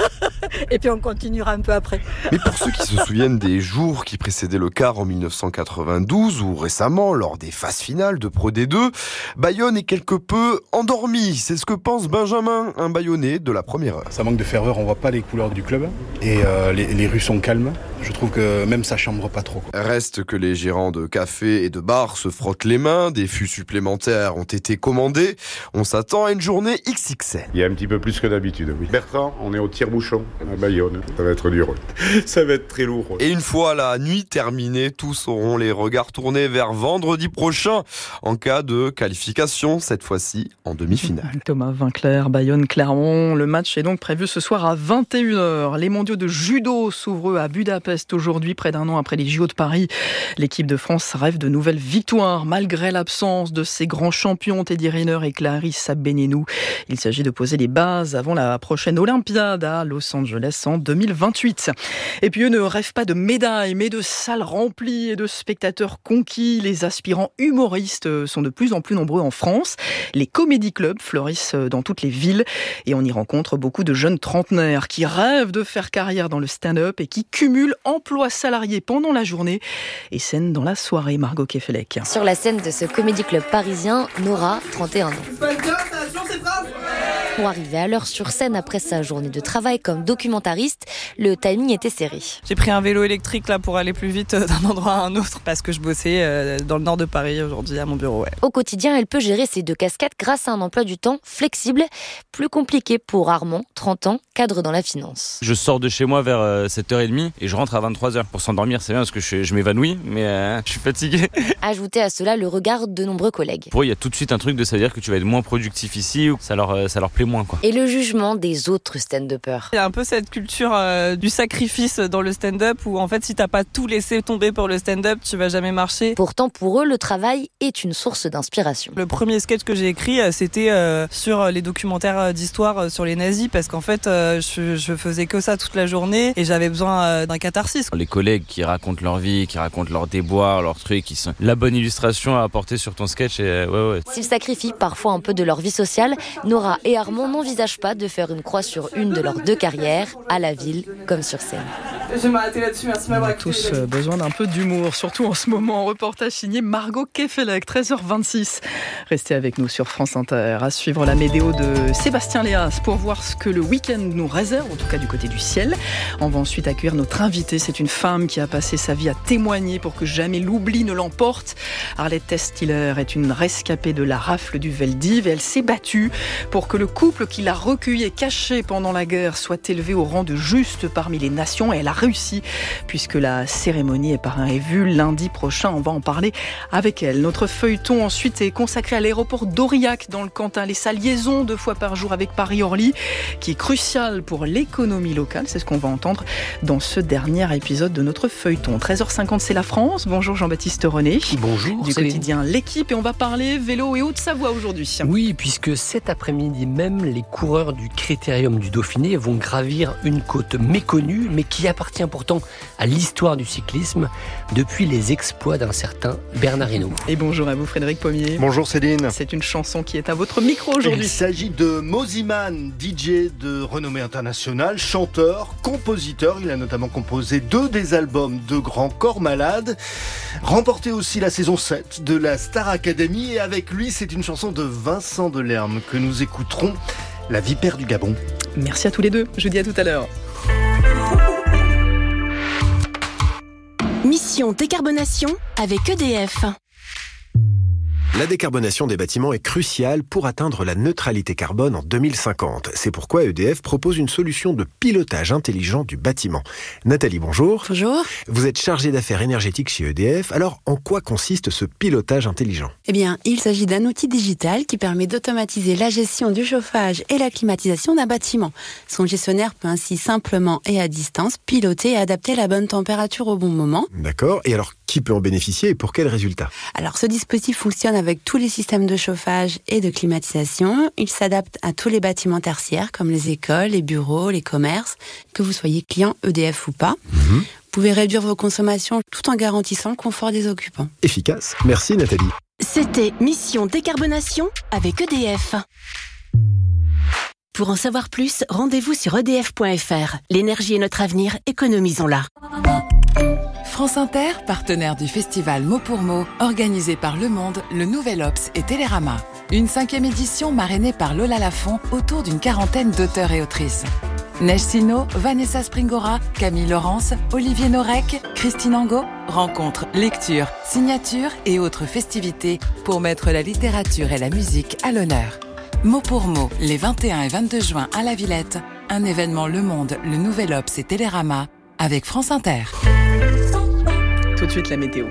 Et puis on continuera un peu après. Mais pour ceux qui se souviennent des jours qui précédaient le quart en mille neuf cent quatre-vingt-douze ou récemment lors des phases finales de Pro D deux, Bayonne est quelque peu endormi. C'est ce que pense Benjamin, un Bayonnais de la première heure. Ça manque de ferveur, on voit pas les couleurs du club et euh, les, les rues sont calmes. Je trouve que même ça chambre pas trop. Reste que les gérants de cafés et de bars se frottent les mains, des fûts supplémentaires ont été commandés. On s'attend à une journée X X L. Il y a un petit peu plus que d'habitude, oui. Bertrand, on est au tire-bouchon à Bayonne. Ça va être dur. Ça va être très lourd. Et une fois la nuit terminée, tous auront les regards tournés vers vendredi prochain en cas de qualification, cette fois-ci en demi-finale. Thomas Vinclair, Bayonne-Clermont. Le match est donc prévu ce soir à vingt et une heures. Les mondiaux de judo s'ouvrent à Budapest aujourd'hui, près d'un an après les J O de Paris. L'équipe de France rêve de nouvelles victoires malgré l'absence de ses grands champions Teddy Riner et Clarissa Benenou. Il s'agit de poser les bases avant la prochaine Olympiade à Los Angeles en deux mille vingt-huit. Et puis eux ne rêvent pas de médailles, mais de salles remplies et de spectateurs conquis. Les aspirants humoristes sont de plus en plus nombreux en France. Les comédie clubs fleurissent dans toutes les villes et on y rencontre beaucoup de jeunes trentenaires qui rêvent de faire carrière dans le stand-up et qui cumulent emploi salarié pendant la journée et scène dans la soirée. Margot Kefelec. Sur la scène de ce comédie club parisien, Nora, trente et un ans. Pour arriver à l'heure sur scène après sa journée de travail comme documentariste, le timing était serré. J'ai pris un vélo électrique là pour aller plus vite d'un endroit à un autre parce que je bossais dans le nord de Paris aujourd'hui à mon bureau. Ouais. Au quotidien, elle peut gérer ses deux casquettes grâce à un emploi du temps flexible, plus compliqué pour Armand, trente ans, cadre dans la finance. Je sors de chez moi vers sept heures trente et je rentre à vingt-trois heures. Pour s'endormir, c'est bien parce que je, je m'évanouis, mais euh, je suis fatigué. Ajoutez à cela le regard de nombreux collègues. Pour eux, il y a tout de suite un truc de ça veut dire que tu vas être moins productif ici ou ça leur, ça leur plaît moins, quoi. Et le jugement des autres stand-uppers. Il y a un peu cette culture euh, du sacrifice dans le stand-up où en fait si t'as pas tout laissé tomber pour le stand-up, tu vas jamais marcher. Pourtant pour eux, le travail est une source d'inspiration. Le premier sketch que j'ai écrit, c'était euh, sur les documentaires d'histoire euh, sur les nazis parce qu'en fait euh, je, je faisais que ça toute la journée et j'avais besoin euh, d'un catharsis. Les collègues qui racontent leur vie, qui racontent leurs déboires, leurs trucs, qui sont la bonne illustration à apporter sur ton sketch. Et, euh, ouais, ouais. S'ils sacrifient parfois un peu de leur vie sociale, Nora et Armand n'envisagent pas de faire une croix sur une de leurs deux carrières, à la ville comme sur scène. Je vais m'arrêter là-dessus, merci de m'avoir écouté. Tous besoin d'un peu d'humour, surtout en ce moment. Reportage signé Margot Kefelec, treize heures vingt-six. Restez avec nous sur France Inter. À suivre la météo de Sébastien Léas pour voir ce que le week-end nous réserve, en tout cas du côté du ciel. On va ensuite accueillir notre invitée. C'est une femme qui a passé sa vie à témoigner pour que jamais l'oubli ne l'emporte. Arlette Testiller est une rescapée de la rafle du Veldiv et elle s'est battue pour que le couple qui l'a recueilli et caché pendant la guerre soit élevé au rang de juste parmi les nations. Et elle a réussi puisque la cérémonie est par un et vue lundi prochain. On va en parler avec elle. Notre feuilleton ensuite est consacré à l'aéroport d'Aurillac dans le Cantal et sa liaison deux fois par jour avec Paris-Orly qui est cruciale pour l'économie locale. C'est ce qu'on va entendre dans ce dernier épisode de notre feuilleton. treize heures cinquante, c'est la France. Bonjour Jean-Baptiste René. Bonjour. Du quotidien L'Équipe et on va parler vélo et Haute-Savoie aujourd'hui. Oui, puisque cet après-midi même, les coureurs du Critérium du Dauphiné vont gravir une côte méconnue, mais qui appartient pourtant à l'histoire du cyclisme depuis les exploits d'un certain Bernard Hinault. Et bonjour à vous Frédéric Pommier. Bonjour Céline. C'est une chanson qui est à votre micro aujourd'hui. Il s'agit de Moziman, D J de renommée internationale, chanteur, compositeur. Il a notamment composé deux des albums de Grand Corps Malade, remporté aussi la saison sept de la Star Academy. Et avec lui, c'est une chanson de Vincent Delerme que nous écouterons, La Vipère du Gabon. Merci à tous les deux. Je vous dis à tout à l'heure. Mission décarbonation avec E D F. La décarbonation des bâtiments est cruciale pour atteindre la neutralité carbone en deux mille cinquante. C'est pourquoi E D F propose une solution de pilotage intelligent du bâtiment. Nathalie, bonjour. Bonjour. Vous êtes chargée d'affaires énergétiques chez E D F. Alors, en quoi consiste ce pilotage intelligent ? Eh bien, il s'agit d'un outil digital qui permet d'automatiser la gestion du chauffage et la climatisation d'un bâtiment. Son gestionnaire peut ainsi simplement et à distance piloter et adapter la bonne température au bon moment. D'accord. Et alors, qui peut en bénéficier et pour quels résultats ? Alors, ce dispositif fonctionne avec tous les systèmes de chauffage et de climatisation. Il s'adapte à tous les bâtiments tertiaires comme les écoles, les bureaux, les commerces, que vous soyez client E D F ou pas. Mmh. Vous pouvez réduire vos consommations tout en garantissant le confort des occupants. Efficace. Merci Nathalie. C'était Mission Décarbonation avec E D F. Pour en savoir plus, rendez-vous sur e d f point f r. L'énergie est notre avenir, économisons-la. France Inter, partenaire du festival Mot pour Mot, organisé par Le Monde, Le Nouvel Obs et Télérama. Une cinquième édition marrainée par Lola Lafont autour d'une quarantaine d'auteurs et autrices. Neige Sino, Vanessa Springora, Camille Laurence, Olivier Norek, Christine Angot. Rencontres, lectures, signatures et autres festivités pour mettre la littérature et la musique à l'honneur. Mot pour mot, les vingt et un et vingt-deux juin à la Villette. Un événement Le Monde, Le Nouvel Obs et Télérama avec France Inter. Tout de suite la météo.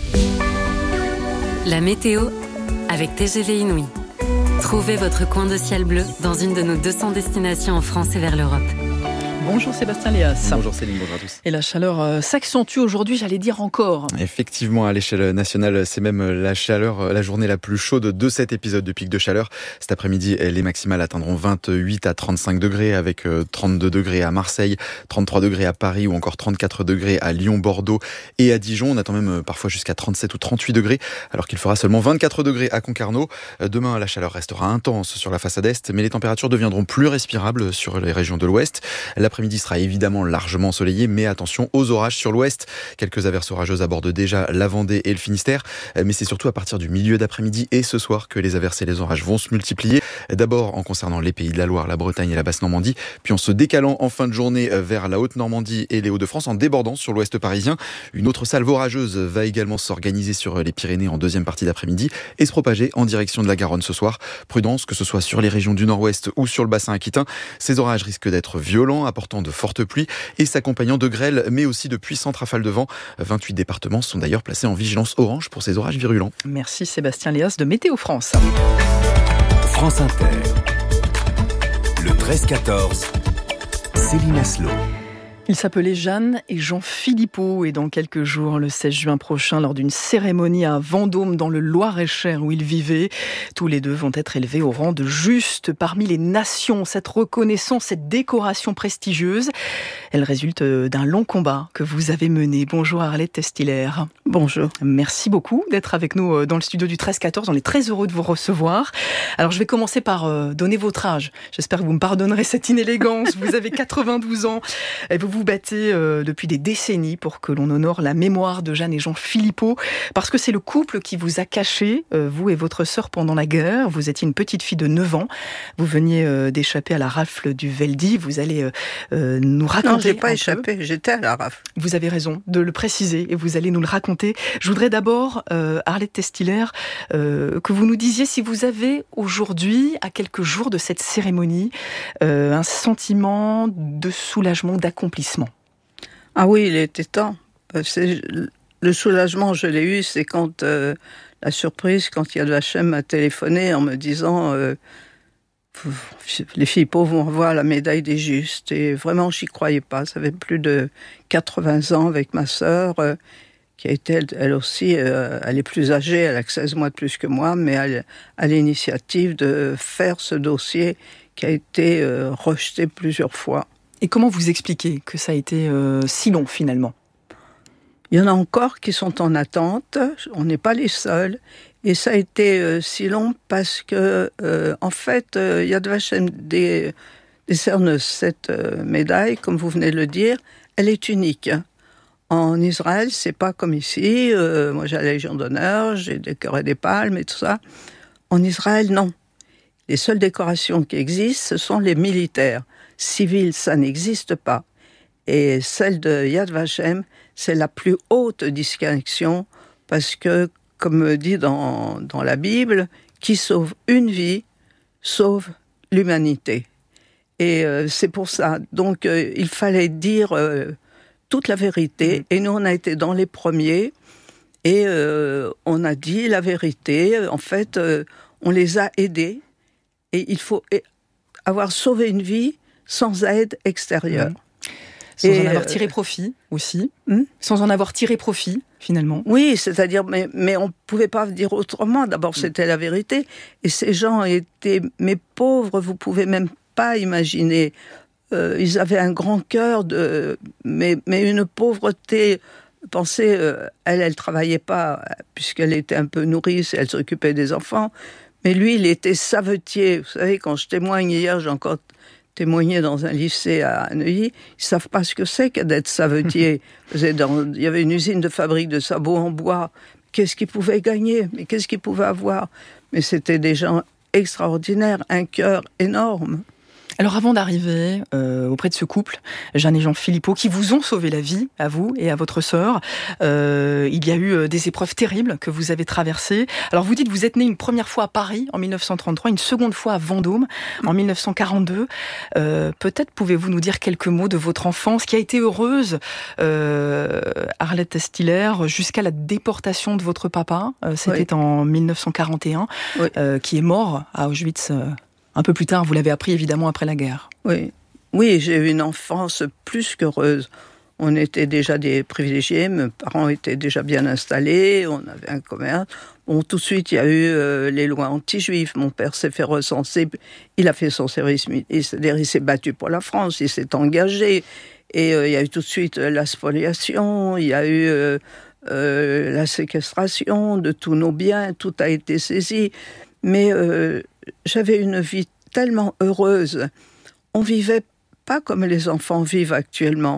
La météo avec T G V Inouï. Trouvez votre coin de ciel bleu dans une de nos deux cents destinations en France et vers l'Europe. Bonjour Sébastien Léas. Bonjour Céline, bonjour à tous. Et la chaleur euh, s'accentue aujourd'hui, j'allais dire encore. Effectivement, à l'échelle nationale, c'est même la chaleur, la journée la plus chaude de cet épisode de pic de chaleur. Cet après-midi, les maximales atteindront vingt-huit à trente-cinq degrés, avec trente-deux degrés à Marseille, trente-trois degrés à Paris ou encore trente-quatre degrés à Lyon, Bordeaux et à Dijon. On attend même parfois jusqu'à trente-sept ou trente-huit degrés, alors qu'il fera seulement vingt-quatre degrés à Concarneau. Demain, la chaleur restera intense sur la façade est, mais les températures deviendront plus respirables sur les régions de l'ouest. L'après-midi sera évidemment largement ensoleillé, mais attention aux orages sur l'ouest. Quelques averses orageuses abordent déjà la Vendée et le Finistère, mais c'est surtout à partir du milieu d'après-midi et ce soir que les averses et les orages vont se multiplier. D'abord en concernant les pays de la Loire, la Bretagne et la Basse-Normandie, puis en se décalant en fin de journée vers la Haute-Normandie et les Hauts-de-France, en débordant sur l'ouest parisien. Une autre salve orageuse va également s'organiser sur les Pyrénées en deuxième partie d'après-midi et se propager en direction de la Garonne ce soir. Prudence, que ce soit sur les régions du nord-ouest ou sur le bassin aquitain. Ces orages risquent d'être violents, apportant de fortes pluies et s'accompagnant de grêles, mais aussi de puissantes rafales de vent. vingt-huit départements sont d'ailleurs placés en vigilance orange pour ces orages virulents. Merci Sébastien Léas de Météo France. France Inter. Le treize quatorze. Céline Aslo. Ils s'appelaient Jeanne et Jean Philippot et dans quelques jours, le seize juin prochain, lors d'une cérémonie à Vendôme dans le Loir-et-Cher où ils vivaient, tous les deux vont être élevés au rang de justes parmi les nations. Cette reconnaissance, cette décoration prestigieuse, elle résulte d'un long combat que vous avez mené. Bonjour Arlette Testiller. Bonjour. Merci beaucoup d'être avec nous dans le studio du treize quatorze. On est très heureux de vous recevoir. Alors je vais commencer par donner votre âge. J'espère que vous me pardonnerez cette inélégance. Vous avez quatre-vingt-douze ans et vous vous battez euh, depuis des décennies pour que l'on honore la mémoire de Jeanne et Jean Philippot, parce que c'est le couple qui vous a caché, euh, vous et votre sœur, pendant la guerre. Vous étiez une petite fille de neuf ans. Vous veniez euh, d'échapper à la rafle du Veldi. Vous allez euh, euh, nous raconter. Non, j'ai pas un échappé, peu. J'étais à la rafle. Vous avez raison de le préciser et vous allez nous le raconter. Je voudrais d'abord, euh, Arlette Testiller, euh, que vous nous disiez si vous avez aujourd'hui, à quelques jours de cette cérémonie, euh, un sentiment de soulagement, d'accomplissement. Ah oui, il était temps. C'est, le soulagement, je l'ai eu, c'est quand euh, la surprise, quand Yad Vashem m'a téléphoné en me disant euh, les filles pauvres vont avoir la médaille des justes. Et vraiment, j'y croyais pas. Ça fait plus de quatre-vingts ans avec ma sœur, euh, qui a été elle, elle aussi, euh, elle est plus âgée, elle a seize mois de plus que moi, mais elle a l'initiative de faire ce dossier qui a été euh, rejeté plusieurs fois. Et comment vous expliquez que ça a été euh, si long finalement ? Il y en a encore qui sont en attente, on n'est pas les seuls, et ça a été euh, si long parce que, euh, en fait, euh, Yad Vashem dé, décerne cette euh, médaille, comme vous venez de le dire, elle est unique. En Israël, c'est pas comme ici, euh, moi j'ai la Légion d'honneur, j'ai décoré des palmes et tout ça. En Israël, non. Les seules décorations qui existent, ce sont les militaires. Civile, ça n'existe pas. Et celle de Yad Vashem, c'est la plus haute distinction parce que, comme dit dans, dans la Bible, qui sauve une vie, sauve l'humanité. Et euh, c'est pour ça. Donc, euh, il fallait dire euh, toute la vérité. Mmh. Et nous, on a été dans les premiers et euh, on a dit la vérité. En fait, euh, on les a aidés. Et il faut avoir sauvé une vie sans aide extérieure. Mmh. Sans et en avoir tiré profit aussi. Mmh. Sans en avoir tiré profit, finalement. Oui, c'est-à-dire, mais, mais on ne pouvait pas dire autrement. D'abord, c'était la vérité. Et ces gens étaient, mais pauvres, vous ne pouvez même pas imaginer. Euh, ils avaient un grand cœur, de, mais, mais une pauvreté. Pensez, euh, elle, elle ne travaillait pas, puisqu'elle était un peu nourrice, elle s'occupait des enfants. Mais lui, il était savetier. Vous savez, quand je témoigne hier, j'ai encore témoigné dans un lycée à Neuilly, ils ne savent pas ce que c'est que d'être savetier. Dans, il y avait une usine de fabrique de sabots en bois. Qu'est-ce qu'ils pouvaient gagner? Mais qu'est-ce qu'ils pouvaient avoir? Mais c'était des gens extraordinaires, un cœur énorme. Alors avant d'arriver euh, auprès de ce couple, Jeanne et Jean Philippot, qui vous ont sauvé la vie, à vous et à votre sœur, euh, il y a eu des épreuves terribles que vous avez traversées. Alors vous dites, vous êtes né une première fois à Paris en dix-neuf cent trente-trois, une seconde fois à Vendôme en dix-neuf cent quarante-deux. Euh, peut-être pouvez-vous nous dire quelques mots de votre enfance qui a été heureuse, euh, Arlette Stiller, jusqu'à la déportation de votre papa. Euh, c'était oui. en dix-neuf cent quarante et un, oui. euh, qui est mort à Auschwitz. Euh, Un peu plus tard, vous l'avez appris évidemment après la guerre. Oui, oui, j'ai eu une enfance plus qu'heureuse. On était déjà des privilégiés, mes parents étaient déjà bien installés, on avait un commerce. Bon, tout de suite, il y a eu euh, les lois anti-juifs. Mon père s'est fait recenser, il a fait son service militaire, c'est-à-dire il s'est battu pour la France, il s'est engagé. Et euh, il y a eu tout de suite euh, la spoliation, il y a eu euh, euh, la séquestration de tous nos biens, tout a été saisi. Mais euh, j'avais une vie tellement heureuse. On vivait pas comme les enfants vivent actuellement.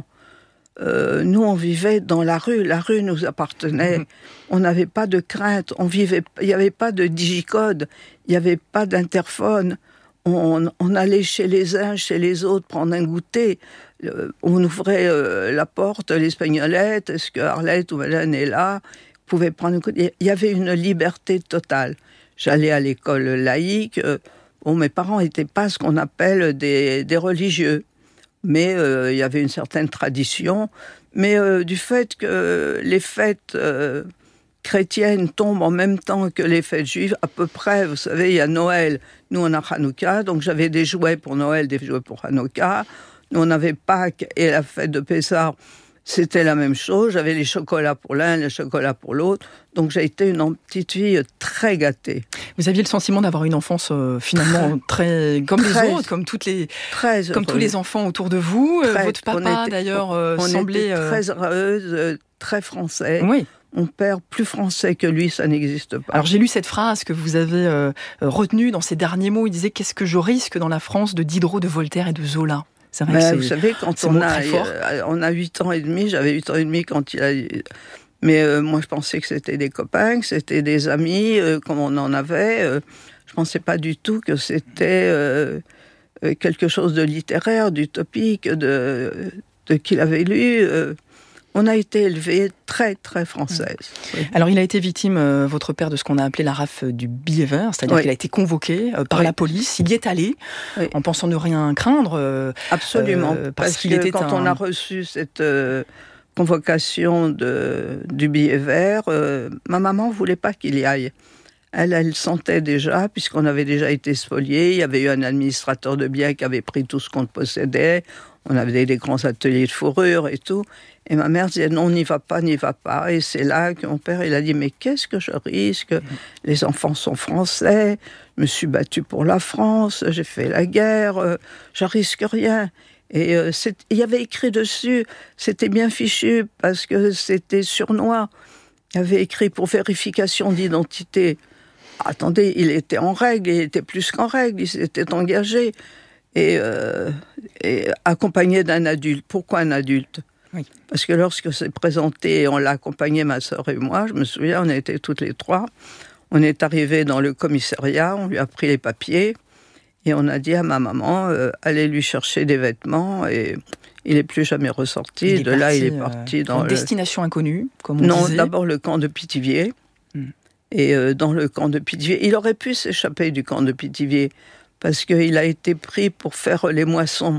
Euh, nous, on vivait dans la rue. La rue nous appartenait. Mmh. On n'avait pas de crainte. On vivait. Il n'y avait pas de digicode. Il n'y avait pas d'interphone. On, on allait chez les uns, chez les autres, prendre un goûter. Euh, on ouvrait euh, la porte, l'espagnolette. Est-ce que Arlette ou Madeleine est là? On pouvait prendre un goûter. Il y avait une liberté totale. J'allais à l'école laïque. Bon, mes parents n'étaient pas ce qu'on appelle des, des religieux. Mais euh, il y avait une certaine tradition. Mais euh, du fait que les fêtes euh, chrétiennes tombent en même temps que les fêtes juives, à peu près, vous savez, il y a Noël. Nous, on a Hanouka, donc j'avais des jouets pour Noël, des jouets pour Hanouka. Nous, on avait Pâques et la fête de Pessah. C'était la même chose, j'avais les chocolats pour l'un, les chocolats pour l'autre, donc j'ai été une petite fille très gâtée. Vous aviez le sentiment d'avoir une enfance euh, finalement très, comme très, les autres, comme toutes les, comme tous les enfants autour de vous. Très, Votre papa était, d'ailleurs euh, on semblait était très heureuse, euh, très français. Oui. Mon père, plus français que lui, ça n'existe pas. Alors j'ai lu cette phrase que vous avez euh, retenue dans ces derniers mots. Il disait: qu'est-ce que je risque dans la France de Diderot, de Voltaire et de Zola. C'est vrai ben, que vous savez, quand on a, euh, on a huit ans et demi, j'avais huit ans et demi quand il a... Mais euh, moi, je pensais que c'était des copains, que c'était des amis, euh, comme on en avait. Euh, je ne pensais pas du tout que c'était euh, quelque chose de littéraire, d'utopique, de, de qu'il avait lu. Euh, On a été élevés très, très françaises. Oui. Alors, il a été victime, euh, votre père, de ce qu'on a appelé la rafle du billet vert, c'est-à-dire oui. qu'il a été convoqué euh, par oui. la police. Il y est allé, oui. en pensant ne rien craindre. Euh, Absolument, euh, parce, parce qu'il que était quand un... on a reçu cette euh, convocation de, du billet vert, euh, ma maman ne voulait pas qu'il y aille. Elle, elle sentait déjà, puisqu'on avait déjà été spoliés, il y avait eu un administrateur de biens qui avait pris tout ce qu'on possédait, on avait des grands ateliers de fourrure et tout. Et ma mère disait non, n'y va pas, n'y va pas. Et c'est là que mon père, il a dit mais qu'est-ce que je risque? Les enfants sont français, je me suis battue pour la France, j'ai fait la guerre, euh, je risque rien. Et euh, il y avait écrit dessus, c'était bien fichu parce que c'était surnois. Il y avait écrit pour vérification d'identité. Attendez, il était en règle, il était plus qu'en règle, il s'était engagé. Et, euh, et accompagné d'un adulte. Pourquoi un adulte? Oui. Parce que lorsque c'est présenté, on l'a accompagné, ma sœur et moi, je me souviens, on était toutes les trois, on est arrivés dans le commissariat, on lui a pris les papiers, et on a dit à ma maman, euh, allez lui chercher des vêtements, et il n'est plus jamais ressorti. Il est de parti, là, il est parti euh, dans... Une le... destination inconnue, comme on non, disait. Non, d'abord le camp de Pithiviers, hmm. et euh, dans le camp de Pithiviers, il aurait pu s'échapper du camp de Pithiviers, parce qu'il a été pris pour faire les moissons.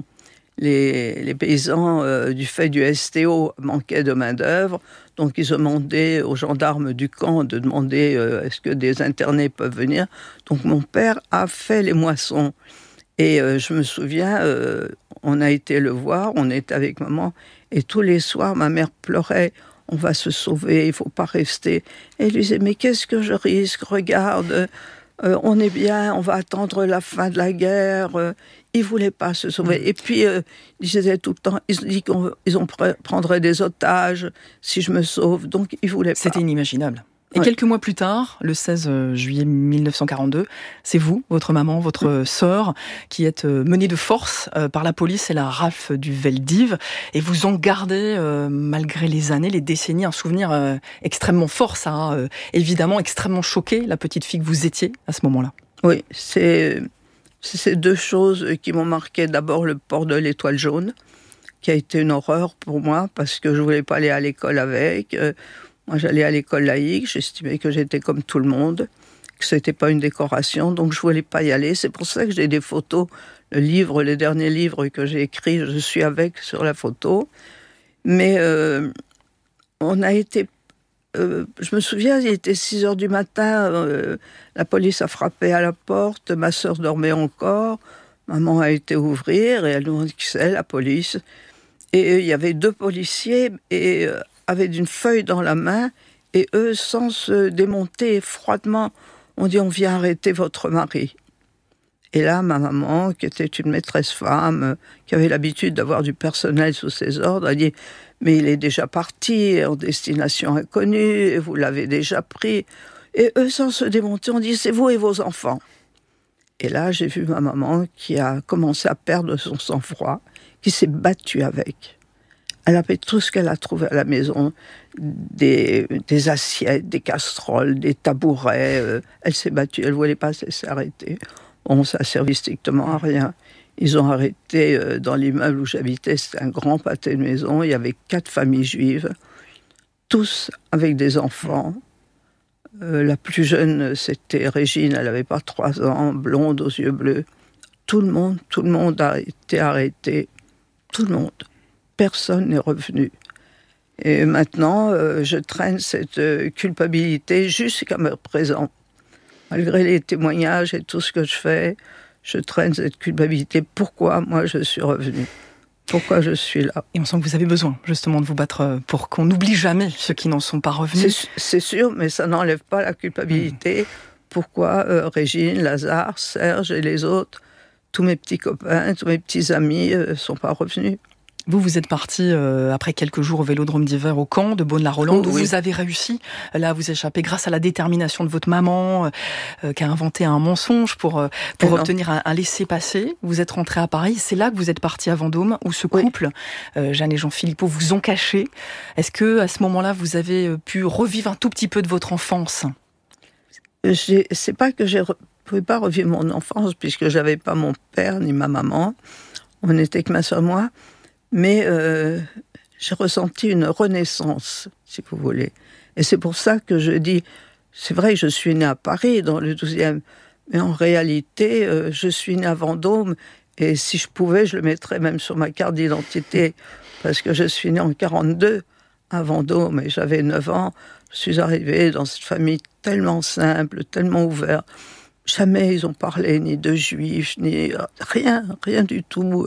Les, les paysans, euh, du fait du S T O, manquaient de main-d'œuvre. Donc, ils ont demandé aux gendarmes du camp de demander euh, est-ce que des internés peuvent venir. Donc, mon père a fait les moissons. Et euh, je me souviens, euh, on a été le voir, on était avec maman. Et tous les soirs, ma mère pleurait. On va se sauver, il ne faut pas rester. Et elle lui disait, mais qu'est-ce que je risque? Regarde, euh, on est bien, on va attendre la fin de la guerre. Euh, ils ne voulaient pas se sauver. Mmh. Et puis, euh, ils disaient tout le temps, ils disaient qu'ils prendraient des otages si je me sauve. Donc, ils ne voulaient pas. C'était inimaginable. Et oui. quelques mois plus tard, le seize juillet mille neuf cent quarante-deux, c'est vous, votre maman, votre oui. sœur, qui êtes menée de force par la police et la R A F du Veldiv, et vous en gardez, euh, malgré les années, les décennies, un souvenir euh, extrêmement fort. Ça a euh, évidemment extrêmement choqué la petite fille que vous étiez à ce moment-là. Oui, c'est, c'est ces deux choses qui m'ont marqué. D'abord, le port de l'étoile jaune, qui a été une horreur pour moi, parce que je ne voulais pas aller à l'école avec. Euh, moi, j'allais à l'école laïque, j'estimais que j'étais comme tout le monde, que ce n'était pas une décoration, donc je ne voulais pas y aller. C'est pour ça que j'ai des photos. Le livre, les derniers livres que j'ai écrits, je suis avec sur la photo. Mais euh, on a été... Euh, je me souviens, il était six heures du matin, euh, la police a frappé à la porte, ma sœur dormait encore, maman a été ouvrir et elle nous dit que c'est la police. Et euh, il y avait deux policiers et euh, avaient une feuille dans la main et eux, sans se démonter froidement, ont dit « on vient arrêter votre mari ». Et là, ma maman, qui était une maîtresse femme, euh, qui avait l'habitude d'avoir du personnel sous ses ordres, a dit « mais il est déjà parti, en destination inconnue, et vous l'avez déjà pris ». Et eux, sans se démonter, ont dit « c'est vous et vos enfants ». Et là, j'ai vu ma maman qui a commencé à perdre son sang-froid, qui s'est battue avec. Elle a fait tout ce qu'elle a trouvé à la maison, des, des assiettes, des casseroles, des tabourets. Euh, elle s'est battue, elle ne voulait pas se laisser arrêter. Bon, ça a servi strictement à rien. Ils ont arrêté euh, dans l'immeuble où j'habitais, c'était un grand pâté de maison, il y avait quatre familles juives, tous avec des enfants. Euh, la plus jeune, c'était Régine, elle n'avait pas trois ans, blonde aux yeux bleus. Tout le monde, tout le monde a été arrêté. Tout le monde. Personne n'est revenu. Et maintenant, euh, je traîne cette euh, culpabilité jusqu'à me présent. Malgré les témoignages et tout ce que je fais, je traîne cette culpabilité. Pourquoi moi je suis revenue ? Pourquoi je suis là ? Et on sent que vous avez besoin justement de vous battre pour qu'on n'oublie jamais ceux qui n'en sont pas revenus. C'est, c'est sûr, mais ça n'enlève pas la culpabilité. Mmh. Pourquoi euh, Régine, Lazare, Serge et les autres, tous mes petits copains, tous mes petits amis ne euh, sont pas revenus ? Vous, vous êtes parti euh, après quelques jours au Vélodrome d'hiver au camp de Beaune-la-Rolande, oh, où oui. vous avez réussi là à vous échapper grâce à la détermination de votre maman, euh, qui a inventé un mensonge pour, euh, pour obtenir un, un laissez-passer. Vous êtes rentré à Paris, c'est là que vous êtes parti à Vendôme, où ce couple, oui. euh, Jeanne et Jean Philippot, vous ont caché. Est-ce que à ce moment-là, vous avez pu revivre un tout petit peu de votre enfance ? J'ai, c'est pas que je ne pouvais pas revivre mon enfance, puisque j'avais pas mon père ni ma maman. On n'était que ma soeur et moi. Mais euh, j'ai ressenti une renaissance, si vous voulez. Et c'est pour ça que je dis, c'est vrai que je suis née à Paris, dans le douzième, mais en réalité, euh, je suis née à Vendôme, et si je pouvais, je le mettrais même sur ma carte d'identité, parce que je suis née en quarante-deux à Vendôme, et j'avais neuf ans. Je suis arrivée dans cette famille tellement simple, tellement ouverte. Jamais ils ont parlé ni de juifs, ni rien, rien du tout.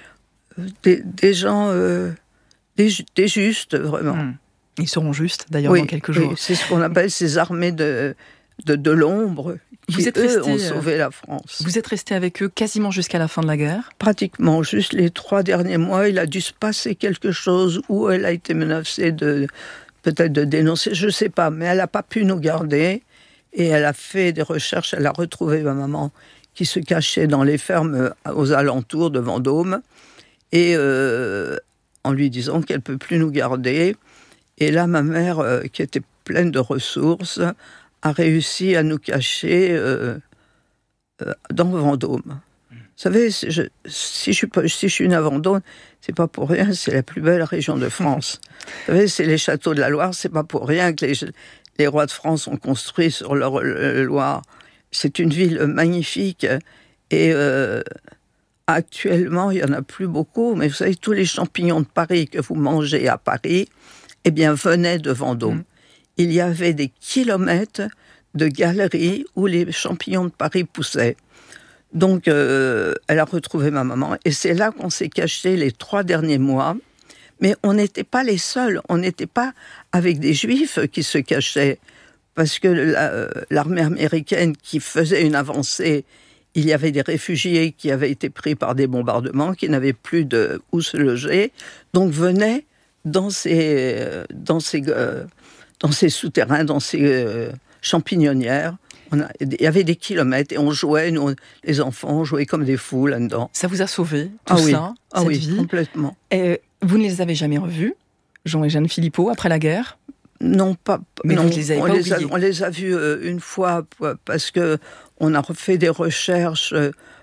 Des, des gens, euh, des, des justes, vraiment. Mmh. Ils seront justes, d'ailleurs, oui, dans quelques jours. Oui, c'est ce qu'on appelle ces armées de, de, de l'ombre qui, vous êtes eux, resté, ont sauvé la France. Vous êtes resté avec eux quasiment jusqu'à la fin de la guerre ? Pratiquement, juste les trois derniers mois. Il a dû se passer quelque chose où elle a été menacée de, peut-être de dénoncer, je ne sais pas, mais elle n'a pas pu nous garder. Et elle a fait des recherches, elle a retrouvé ma maman qui se cachait dans les fermes aux alentours de Vendôme. Et euh, en lui disant qu'elle ne peut plus nous garder. Et là, ma mère, euh, qui était pleine de ressources, a réussi à nous cacher euh, euh, dans Vendôme. Vous savez, je, si, je suis pas, si je suis née à Vendôme, c'est pas pour rien, c'est la plus belle région de France. Vous savez, c'est les châteaux de la Loire, c'est pas pour rien que les, les rois de France ont construit sur leur le Loire. C'est une ville magnifique et... Euh, Actuellement, il n'y en a plus beaucoup, mais vous savez, tous les champignons de Paris que vous mangez à Paris, eh bien, venaient de Vendôme. Mmh. Il y avait des kilomètres de galeries où les champignons de Paris poussaient. Donc, euh, elle a retrouvé ma maman, et c'est là qu'on s'est cachés les trois derniers mois. Mais on n'était pas les seuls, on n'était pas avec des Juifs qui se cachaient, parce que la, l'armée américaine qui faisait une avancée, il y avait des réfugiés qui avaient été pris par des bombardements, qui n'avaient plus de où se loger, donc venaient dans ces, dans ces, euh, dans ces souterrains, dans ces euh, champignonnières. On a, il y avait des kilomètres et on jouait, nous, les enfants, on jouait comme des fous là-dedans. Ça vous a sauvé, tout ah oui. ça, ah cette oui, vie. Complètement. Et vous ne les avez jamais revus, Jean et Jeanne Philippot, après la guerre? Non, pas. Mais non, vous les avez on pas les oubliés. a, on les a vus euh, une fois parce que on a refait des recherches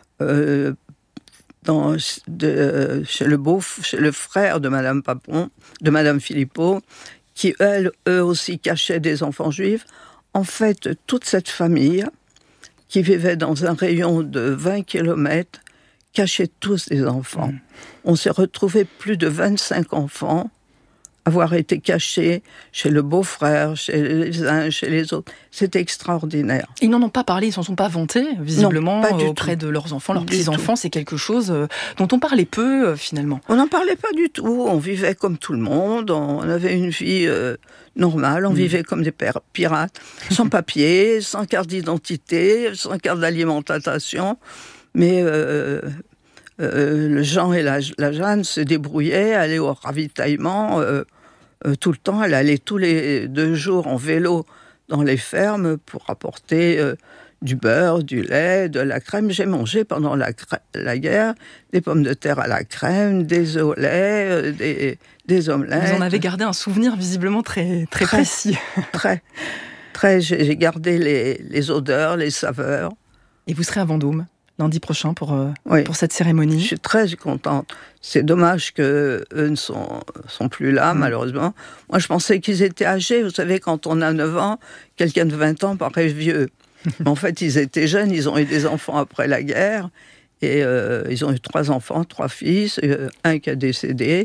euh, dans, de, chez le beau, chez le frère de Madame Papon, de Madame Philippot, qui elle, eux aussi cachaient des enfants juifs. En fait, toute cette famille qui vivait dans un rayon de vingt kilomètres cachait tous des enfants. Mmh. On s'est retrouvés plus de vingt-cinq enfants avoir été cachés chez le beau-frère, chez les uns, chez les autres. C'était extraordinaire. Ils n'en ont pas parlé, ils s'en sont pas vantés, visiblement, non, pas auprès tout. de leurs enfants, leurs Du petits-enfants. tout. C'est quelque chose dont on parlait peu, finalement. On n'en parlait pas du tout. On vivait comme tout le monde. On avait une vie euh, normale. On mmh. vivait comme des pères pirates, sans papier, sans carte d'identité, sans carte d'alimentation. Mais... Euh, Euh, le Jean et la, la Jeanne se débrouillaient, allaient au ravitaillement euh, euh, tout le temps. Elle allait tous les deux jours en vélo dans les fermes pour apporter euh, du beurre, du lait, de la crème. J'ai mangé pendant la, la guerre des pommes de terre à la crème, des œufs au lait, euh, des, des omelettes. Vous en avez gardé un souvenir visiblement très, très, très précis. Très, très. J'ai, j'ai gardé les, les odeurs, les saveurs. Et vous serez à Vendôme lundi prochain pour, euh, oui. pour cette cérémonie. Je suis très contente. C'est dommage qu'eux ne sont, sont plus là, mmh. malheureusement. Moi, je pensais qu'ils étaient âgés. Vous savez, quand on a neuf ans, quelqu'un de vingt ans paraît vieux. Mais en fait, ils étaient jeunes. Ils ont eu des enfants après la guerre. Et euh, ils ont eu trois enfants, trois fils, euh, un qui a décédé.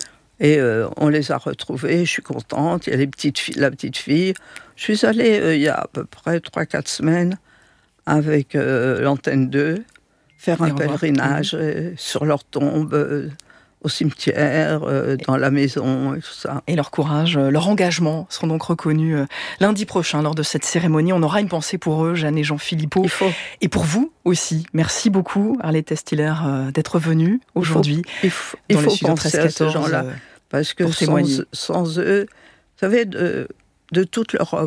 Et euh, on les a retrouvés. Je suis contente. Il y a les petites filles, la petite fille. Je suis allée euh, il y a à peu près trois quatre semaines avec euh, l'Antenne deux, faire un pèlerinage euh, sur leur tombe, euh, au cimetière, euh, dans la maison et tout ça. Et leur courage, euh, leur engagement seront donc reconnus euh, lundi prochain lors de cette cérémonie. On aura une pensée pour eux, Jeanne et Jean Philippot. Il faut. Et pour vous aussi. Merci beaucoup, Arlette Estiller, euh, d'être venue aujourd'hui il faut, il faut, dans il faut penser à ces gens-là, euh, parce que sans, sans eux, vous savez, de, de toute l'Europe,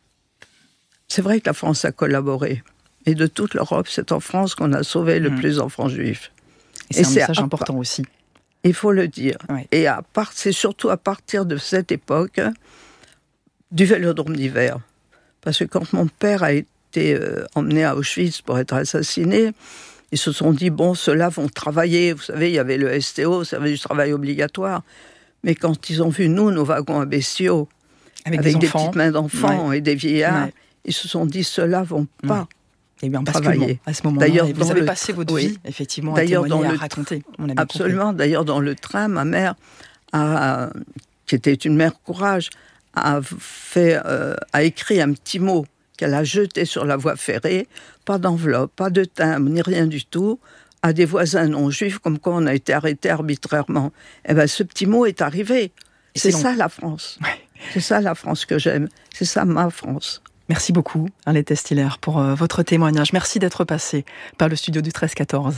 c'est vrai que la France a collaboré. Et de toute l'Europe, c'est en France qu'on a sauvé le mmh. plus d'enfants juifs. Et c'est et un c'est message à, important aussi. Il faut le dire. Oui. Et à part, c'est surtout à partir de cette époque du Vélodrome d'hiver. Parce que quand mon père a été euh, emmené à Auschwitz pour être assassiné, ils se sont dit, bon, ceux-là vont travailler. Vous savez, il y avait le S T O, ça avait du travail obligatoire. Mais quand ils ont vu, nous, nos wagons à bestiaux, avec, avec des, des enfants. petites mains d'enfants ouais. et des vieillards, ouais. ils se sont dit, ceux-là vont pas. Ouais. Il y a eu un basculement à ce moment-là. D'ailleurs, et vous avez le... passé votre oui. vie, effectivement, à D'ailleurs, témoigner, dans à le... raconter. On a Absolument. compris. D'ailleurs, dans le train, ma mère, a, qui était une mère courage, a, fait, euh, a écrit un petit mot qu'elle a jeté sur la voie ferrée. Pas d'enveloppe, pas de timbre, ni rien du tout, à des voisins non juifs, comme quoi on a été arrêté arbitrairement. Eh bien, ce petit mot est arrivé. Et c'est, c'est ça la France. Ouais. C'est ça la France que j'aime. C'est ça ma France. Merci beaucoup, Arlette Estiller, pour euh, votre témoignage. Merci d'être passé par le studio du treize quatorze.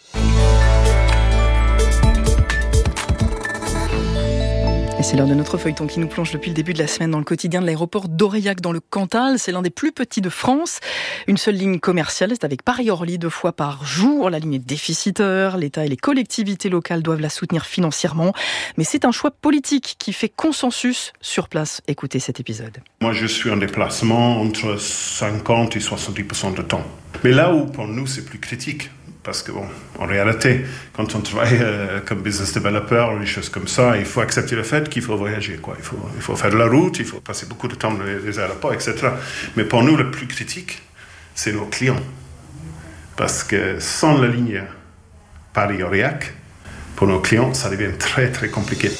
Et c'est l'heure de notre feuilleton qui nous plonge depuis le début de la semaine dans le quotidien de l'aéroport d'Aurillac dans le Cantal. C'est l'un des plus petits de France. Une seule ligne commerciale, c'est avec Paris-Orly deux fois par jour. La ligne est déficitaire. L'État et les collectivités locales doivent la soutenir financièrement. Mais c'est un choix politique qui fait consensus sur place. Écoutez cet épisode. Moi, je suis en déplacement entre cinquante et soixante-dix pour cent de temps. Mais là où pour nous c'est plus critique, parce que bon, en réalité, quand on travaille euh, comme business developer ou des choses comme ça, il faut accepter le fait qu'il faut voyager, quoi. Il faut, il faut faire de la route, il faut passer beaucoup de temps dans les, les aéroports, et cetera. Mais pour nous, le plus critique, c'est nos clients. Parce que sans la ligne Paris-Aurillac, pour nos clients, ça devient très, très compliqué.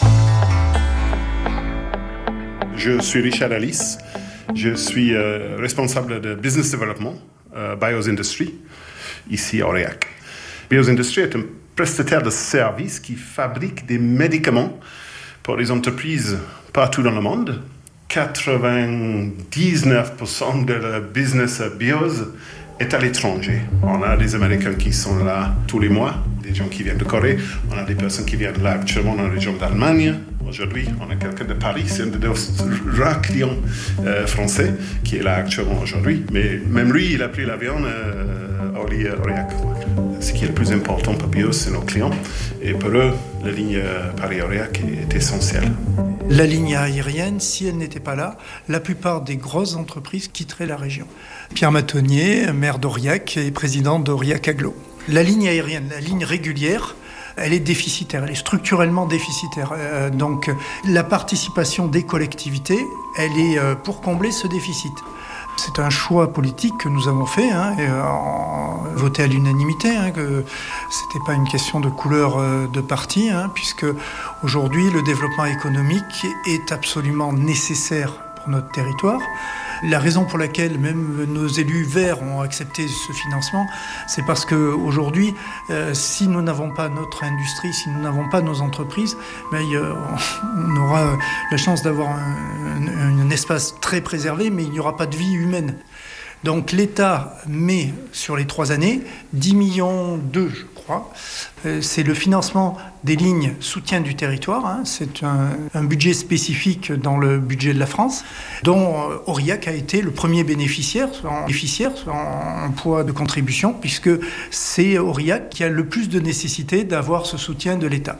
Je suis Richard Alice. Je suis euh, responsable de business development, euh, Bios Industry, ici à Aurillac. Bios Industry est un prestataire de services qui fabrique des médicaments pour les entreprises partout dans le monde. quatre-vingt-dix-neuf pour cent de la business Bios est à l'étranger. On a des Américains qui sont là tous les mois, des gens qui viennent de Corée, on a des personnes qui viennent là actuellement dans la région d'Allemagne. Aujourd'hui, on a quelqu'un de Paris, c'est un de nos rares clients euh, français qui est là actuellement aujourd'hui. Mais même lui, il a pris l'avion euh, Orly-Aurillac. Ce qui est le plus important pour Bios, c'est nos clients. Et pour eux, la ligne Paris-Aurillac est essentielle. La ligne aérienne, si elle n'était pas là, la plupart des grosses entreprises quitteraient la région. Pierre Matonnier, maire d'Aurillac et président d'Aurillac Aglo. La ligne aérienne, la ligne régulière, elle est déficitaire, elle est structurellement déficitaire. Euh, donc la participation des collectivités, elle est euh, pour combler ce déficit. C'est un choix politique que nous avons fait, hein, et, euh, en, voté à l'unanimité, hein, que c'était pas une question de couleur euh, de parti, hein, puisque aujourd'hui le développement économique est absolument nécessaire pour notre territoire. La raison pour laquelle même nos élus verts ont accepté ce financement, c'est parce qu'aujourd'hui, euh, si nous n'avons pas notre industrie, si nous n'avons pas nos entreprises, ben, euh, on aura la chance d'avoir un, un, un espace très préservé, mais il n'y aura pas de vie humaine. Donc l'État met sur les trois années dix millions d'euros, je crois. Euh, c'est le financement des lignes soutien du territoire. Hein. C'est un, un budget spécifique dans le budget de la France, dont euh, Aurillac a été le premier bénéficiaire en, bénéficiaire en, en poids de contribution, puisque c'est Aurillac qui a le plus de nécessité d'avoir ce soutien de l'État.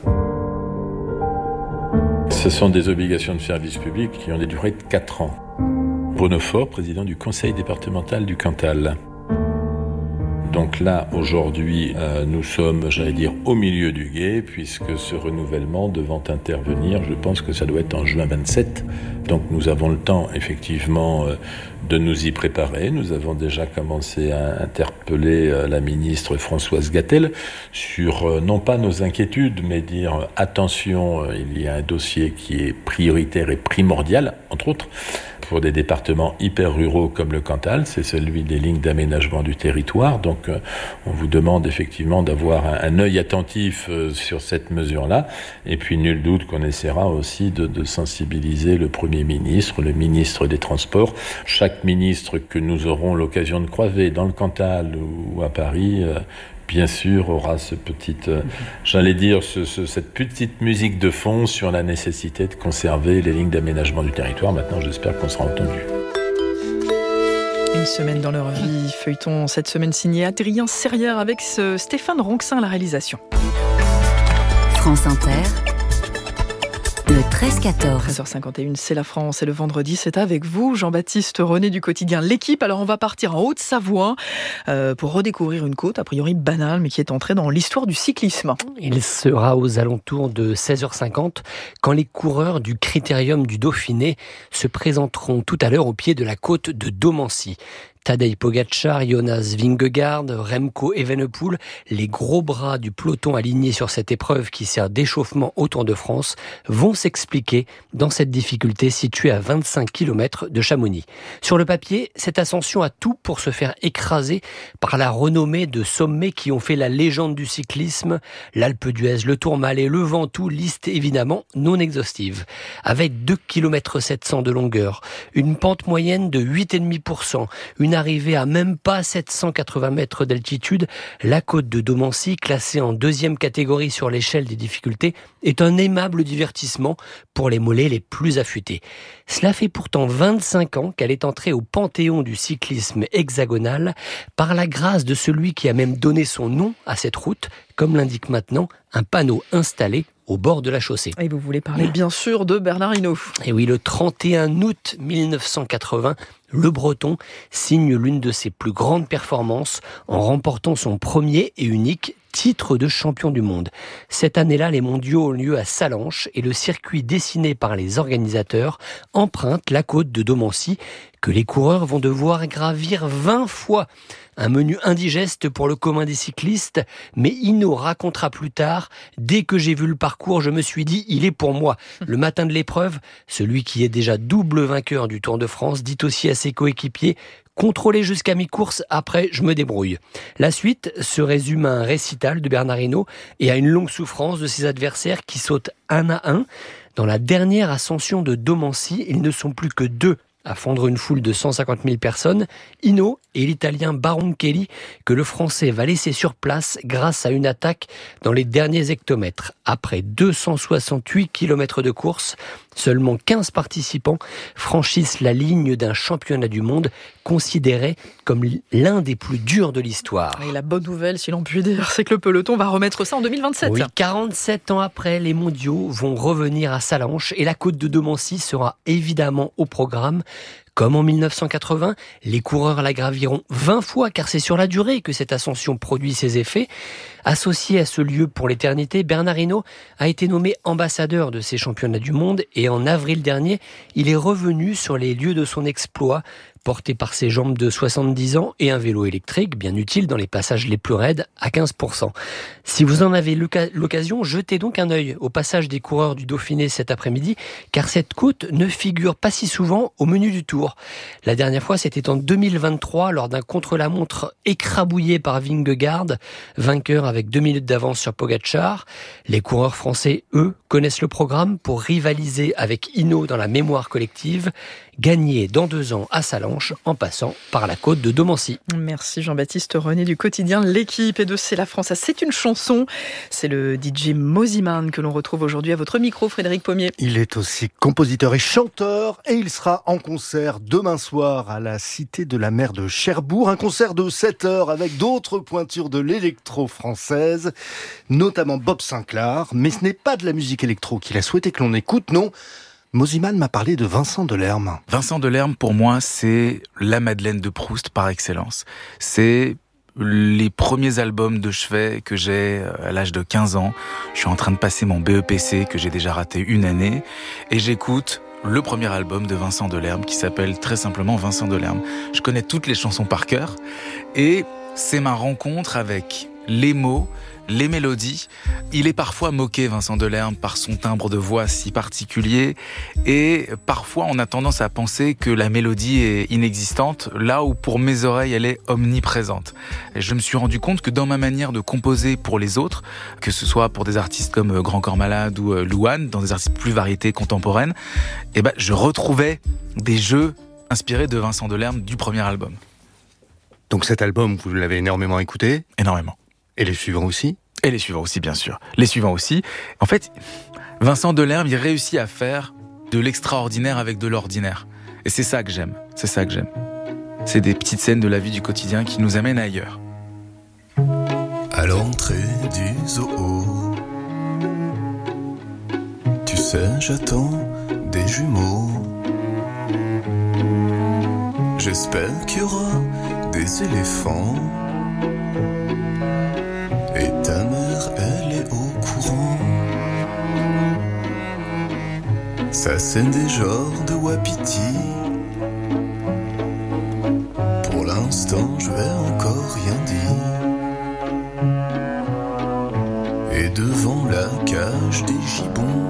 Ce sont des obligations de service public qui ont des durées de quatre ans. Bruno Faure, président du conseil départemental du Cantal. Donc là, aujourd'hui, euh, nous sommes, j'allais dire, au milieu du gué, puisque ce renouvellement devant intervenir, je pense que ça doit être en juin vingt-sept. Donc nous avons le temps, effectivement, euh, de nous y préparer. Nous avons déjà commencé à interpeller euh, la ministre Françoise Gatel sur, euh, non pas nos inquiétudes, mais dire, euh, attention, euh, il y a un dossier qui est prioritaire et primordial, entre autres, pour des départements hyper ruraux comme le Cantal, c'est celui des lignes d'aménagement du territoire. Donc euh, on vous demande effectivement d'avoir un, un œil attentif euh, sur cette mesure-là. Et puis nul doute qu'on essaiera aussi de, de sensibiliser le Premier ministre, le ministre des Transports. Chaque ministre que nous aurons l'occasion de croiser dans le Cantal ou à Paris, euh, bien sûr, aura ce petit, euh, j'allais dire, ce, ce, cette petite musique de fond sur la nécessité de conserver les lignes d'aménagement du territoire. Maintenant, j'espère qu'on sera entendu. Une semaine dans leur vie, feuilleton cette semaine signé Adrien Serrière avec ce Stéphane Ronxin à la réalisation. France Inter. Le treize quatorze. treize heures cinquante et une, c'est la France et le vendredi, c'est avec vous, Jean-Baptiste René du quotidien L'Équipe. Alors on va partir en Haute-Savoie euh, pour redécouvrir une côte a priori banale mais qui est entrée dans l'histoire du cyclisme. Il sera aux alentours de seize heures cinquante quand les coureurs du Critérium du Dauphiné se présenteront tout à l'heure au pied de la côte de Domancy. Tadej Pogačar, Jonas Vingegaard, Remco Evenepoel, les gros bras du peloton alignés sur cette épreuve qui sert d'échauffement au Tour de France, vont s'expliquer dans cette difficulté située à vingt-cinq kilomètres de Chamonix. Sur le papier, cette ascension a tout pour se faire écraser par la renommée de sommets qui ont fait la légende du cyclisme, l'Alpe d'Huez, le Tourmalet, le Ventoux, liste évidemment non exhaustive. Avec deux virgule sept cents kilomètres de longueur, une pente moyenne de huit virgule cinq pour cent, une arrivée à même pas sept cent quatre-vingts mètres d'altitude, la côte de Domancy, classée en deuxième catégorie sur l'échelle des difficultés, est un aimable divertissement pour les mollets les plus affûtés. Cela fait pourtant vingt-cinq ans qu'elle est entrée au panthéon du cyclisme hexagonal par la grâce de celui qui a même donné son nom à cette route, comme l'indique maintenant un panneau installé au bord de la chaussée. Et vous voulez parler bien sûr de Bernard Hinault. Et oui, le trente et un août mille neuf cent quatre-vingts, le Breton signe l'une de ses plus grandes performances en remportant son premier et unique titre de champion du monde. Cette année-là, les mondiaux ont lieu à Sallanches et le circuit dessiné par les organisateurs emprunte la côte de Domancy que les coureurs vont devoir gravir vingt fois. Un menu indigeste pour le commun des cyclistes, mais Hinault racontera plus tard « Dès que j'ai vu le parcours, je me suis dit, il est pour moi ». Le matin de l'épreuve, celui qui est déjà double vainqueur du Tour de France dit aussi à ses coéquipiers « Contrôler jusqu'à mi-course, après je me débrouille ». La suite se résume à un récital de Bernard Hinault et à une longue souffrance de ses adversaires qui sautent un à un. Dans la dernière ascension de Domancy, ils ne sont plus que deux à fondre une foule de cent cinquante mille personnes, Hinault et l'italien Baronchelli que le français va laisser sur place grâce à une attaque dans les derniers hectomètres. Après deux cent soixante-huit kilomètres de course, seulement quinze participants franchissent la ligne d'un championnat du monde considéré comme l'un des plus durs de l'histoire. Et la bonne nouvelle, si l'on peut dire, c'est que le peloton va remettre ça en deux mille vingt-sept. Oui, quarante-sept ans après, les mondiaux vont revenir à Sallanches et la côte de Domancy sera évidemment au programme. Comme en mille neuf cent quatre-vingts, les coureurs la graviront vingt fois, car c'est sur la durée que cette ascension produit ses effets. Associé à ce lieu pour l'éternité, Bernard Hinault a été nommé ambassadeur de ces championnats du monde et en avril dernier, il est revenu sur les lieux de son exploit, porté par ses jambes de soixante-dix ans et un vélo électrique, bien utile dans les passages les plus raides, à quinze pour cent. Si vous en avez l'occasion, jetez donc un œil au passage des coureurs du Dauphiné cet après-midi, car cette côte ne figure pas si souvent au menu du Tour. La dernière fois, c'était en deux mille vingt-trois, lors d'un contre-la-montre écrabouillé par Vingegaard, vainqueur avec deux minutes d'avance sur Pogačar. Les coureurs français, eux, connaissent le programme pour rivaliser avec Hinault dans la mémoire collective, gagner dans deux ans à Sallanches en passant par la côte de Domancy. Merci Jean-Baptiste René du quotidien L'équipe et de C'est la France. C'est une chanson. C'est le D J Mosiman que l'on retrouve aujourd'hui à votre micro, Frédéric Pommier. Il est aussi compositeur et chanteur et il sera en concert demain soir à la Cité de la Mer de Cherbourg. Un concert de sept heures avec d'autres pointures de l'électro française, notamment Bob Sinclair. Mais ce n'est pas de la musique électro qu'il a souhaité que l'on écoute, non. Mosiman m'a parlé de Vincent Delerme. Vincent Delerme, pour moi, c'est la Madeleine de Proust par excellence. C'est les premiers albums de chevet que j'ai à l'âge de quinze ans. Je suis en train de passer mon B E P C que j'ai déjà raté une année et j'écoute le premier album de Vincent Delerme qui s'appelle très simplement Vincent Delerme. Je connais toutes les chansons par cœur et c'est ma rencontre avec les mots, les mélodies. Il est parfois moqué, Vincent Delerme, par son timbre de voix si particulier et parfois on a tendance à penser que la mélodie est inexistante, là où pour mes oreilles elle est omniprésente. Et je me suis rendu compte que dans ma manière de composer pour les autres, que ce soit pour des artistes comme Grand Corps Malade ou Louane, dans des artistes plus variétés contemporaines, eh ben, je retrouvais des jeux inspirés de Vincent Delerme du premier album. Donc cet album, vous l'avez énormément écouté ? Énormément. Et les suivants aussi ? Et les suivants aussi, bien sûr. Les suivants aussi. En fait, Vincent Delerme, il réussit à faire de l'extraordinaire avec de l'ordinaire. Et c'est ça que j'aime. C'est ça que j'aime. C'est des petites scènes de la vie du quotidien qui nous amènent ailleurs. À l'entrée du zoo, tu sais, j'attends des jumeaux. J'espère qu'il y aura des éléphants. Et ta mère, elle est au courant. Ça c'est des genres de wapiti. Pour l'instant, je vais encore rien dire. Et devant la cage des gibbons.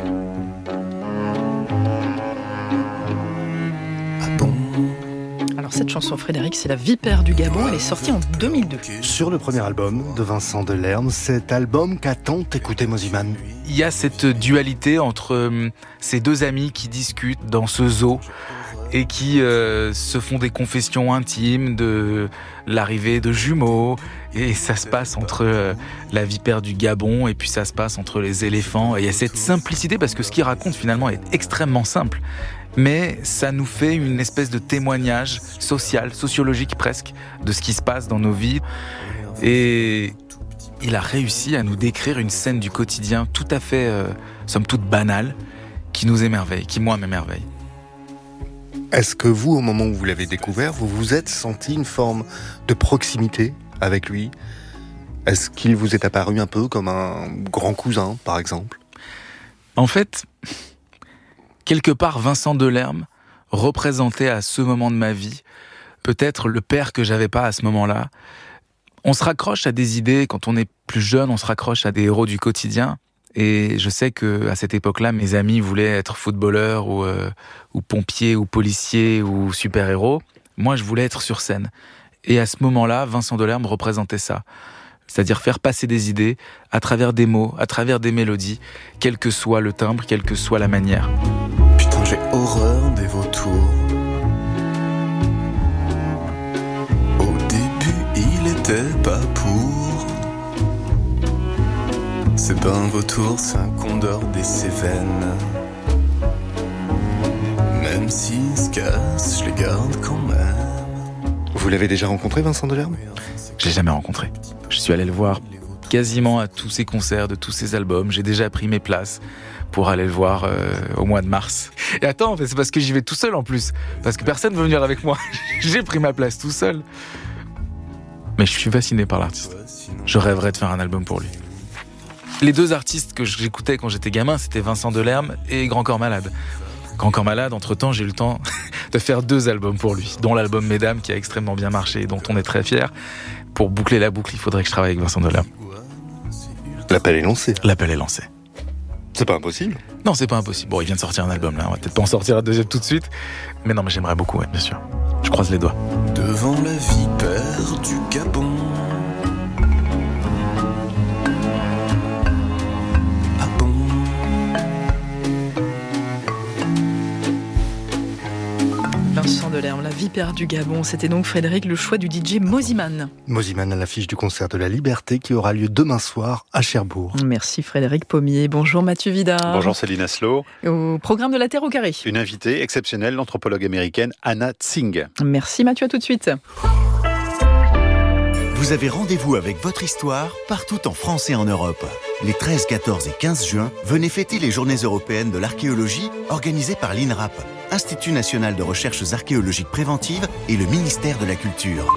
Cette chanson, Frédéric, c'est La Vipère du Gabon. Elle est sortie en deux mille deux. Sur le premier album de Vincent Delerme, cet album qu'a tant écouté Mosiman. Il y a cette dualité entre euh, ces deux amis qui discutent dans ce zoo et qui euh, se font des confessions intimes de l'arrivée de jumeaux. Et ça se passe entre euh, la vipère du Gabon et puis ça se passe entre les éléphants. Et il y a cette simplicité parce que ce qu'il raconte finalement est extrêmement simple. Mais ça nous fait une espèce de témoignage social, sociologique presque, de ce qui se passe dans nos vies. Et il a réussi à nous décrire une scène du quotidien tout à fait, euh, somme toute banale, qui nous émerveille, qui moi m'émerveille. Est-ce que vous, au moment où vous l'avez découvert, vous vous êtes senti une forme de proximité avec lui ? Est-ce qu'il vous est apparu un peu comme un grand cousin, par exemple ? En fait, quelque part, Vincent Delerme représentait à ce moment de ma vie peut-être le père que j'avais pas à ce moment-là. On se raccroche à des idées, quand on est plus jeune, on se raccroche à des héros du quotidien. Et je sais que à cette époque-là, mes amis voulaient être footballeurs ou, euh, ou pompiers ou policiers ou super-héros. Moi, je voulais être sur scène. Et à ce moment-là, Vincent Delerme représentait ça. C'est-à-dire faire passer des idées à travers des mots, à travers des mélodies, quel que soit le timbre, quelle que soit la manière. Putain, j'ai horreur des vautours. C'est pas un vautour, c'est un condor des Cévennes. Même s'ils se cassent, je les garde quand même. Vous l'avez déjà rencontré, Vincent Delerme ? Je l'ai jamais rencontré. Je suis allé le voir quasiment à tous ses concerts, de tous ses albums. J'ai déjà pris mes places pour aller le voir euh, au mois de mars. Et attends, c'est parce que j'y vais tout seul en plus. Parce que personne ne veut venir avec moi. J'ai pris ma place tout seul. Mais je suis fasciné par l'artiste. Je rêverais de faire un album pour lui. Les deux artistes que j'écoutais quand j'étais gamin, c'était Vincent Delerme et Grand Corps Malade. Grand Corps Malade, entre-temps, j'ai eu le temps de faire deux albums pour lui, dont l'album Mesdames qui a extrêmement bien marché et dont on est très fiers. Pour boucler la boucle, il faudrait que je travaille avec Vincent Delerme. L'appel est lancé. L'appel est lancé. C'est pas impossible ? Non, c'est pas impossible. Bon, il vient de sortir un album là, on va peut-être pas en sortir un deuxième tout de suite. Mais non, mais j'aimerais beaucoup, ouais, bien sûr. Je croise les doigts. Devant la vipère du Gabon. Vincent Delerme, la vipère du Gabon. C'était donc, Frédéric, le choix du D J Mosiman. Mosiman à l'affiche du concert de la Liberté qui aura lieu demain soir à Cherbourg. Merci Frédéric Pommier. Bonjour Mathieu Vidard. Bonjour Céline Aslo. Au programme de la Terre au carré. Une invitée exceptionnelle, l'anthropologue américaine Anna Tsing. Merci Mathieu, à tout de suite. Vous avez rendez-vous avec votre histoire partout en France et en Europe. Les treize, quatorze et quinze juin, venez fêter les Journées européennes de l'archéologie organisées par l'INRAP, Institut national de recherches archéologiques préventives, et le ministère de la Culture.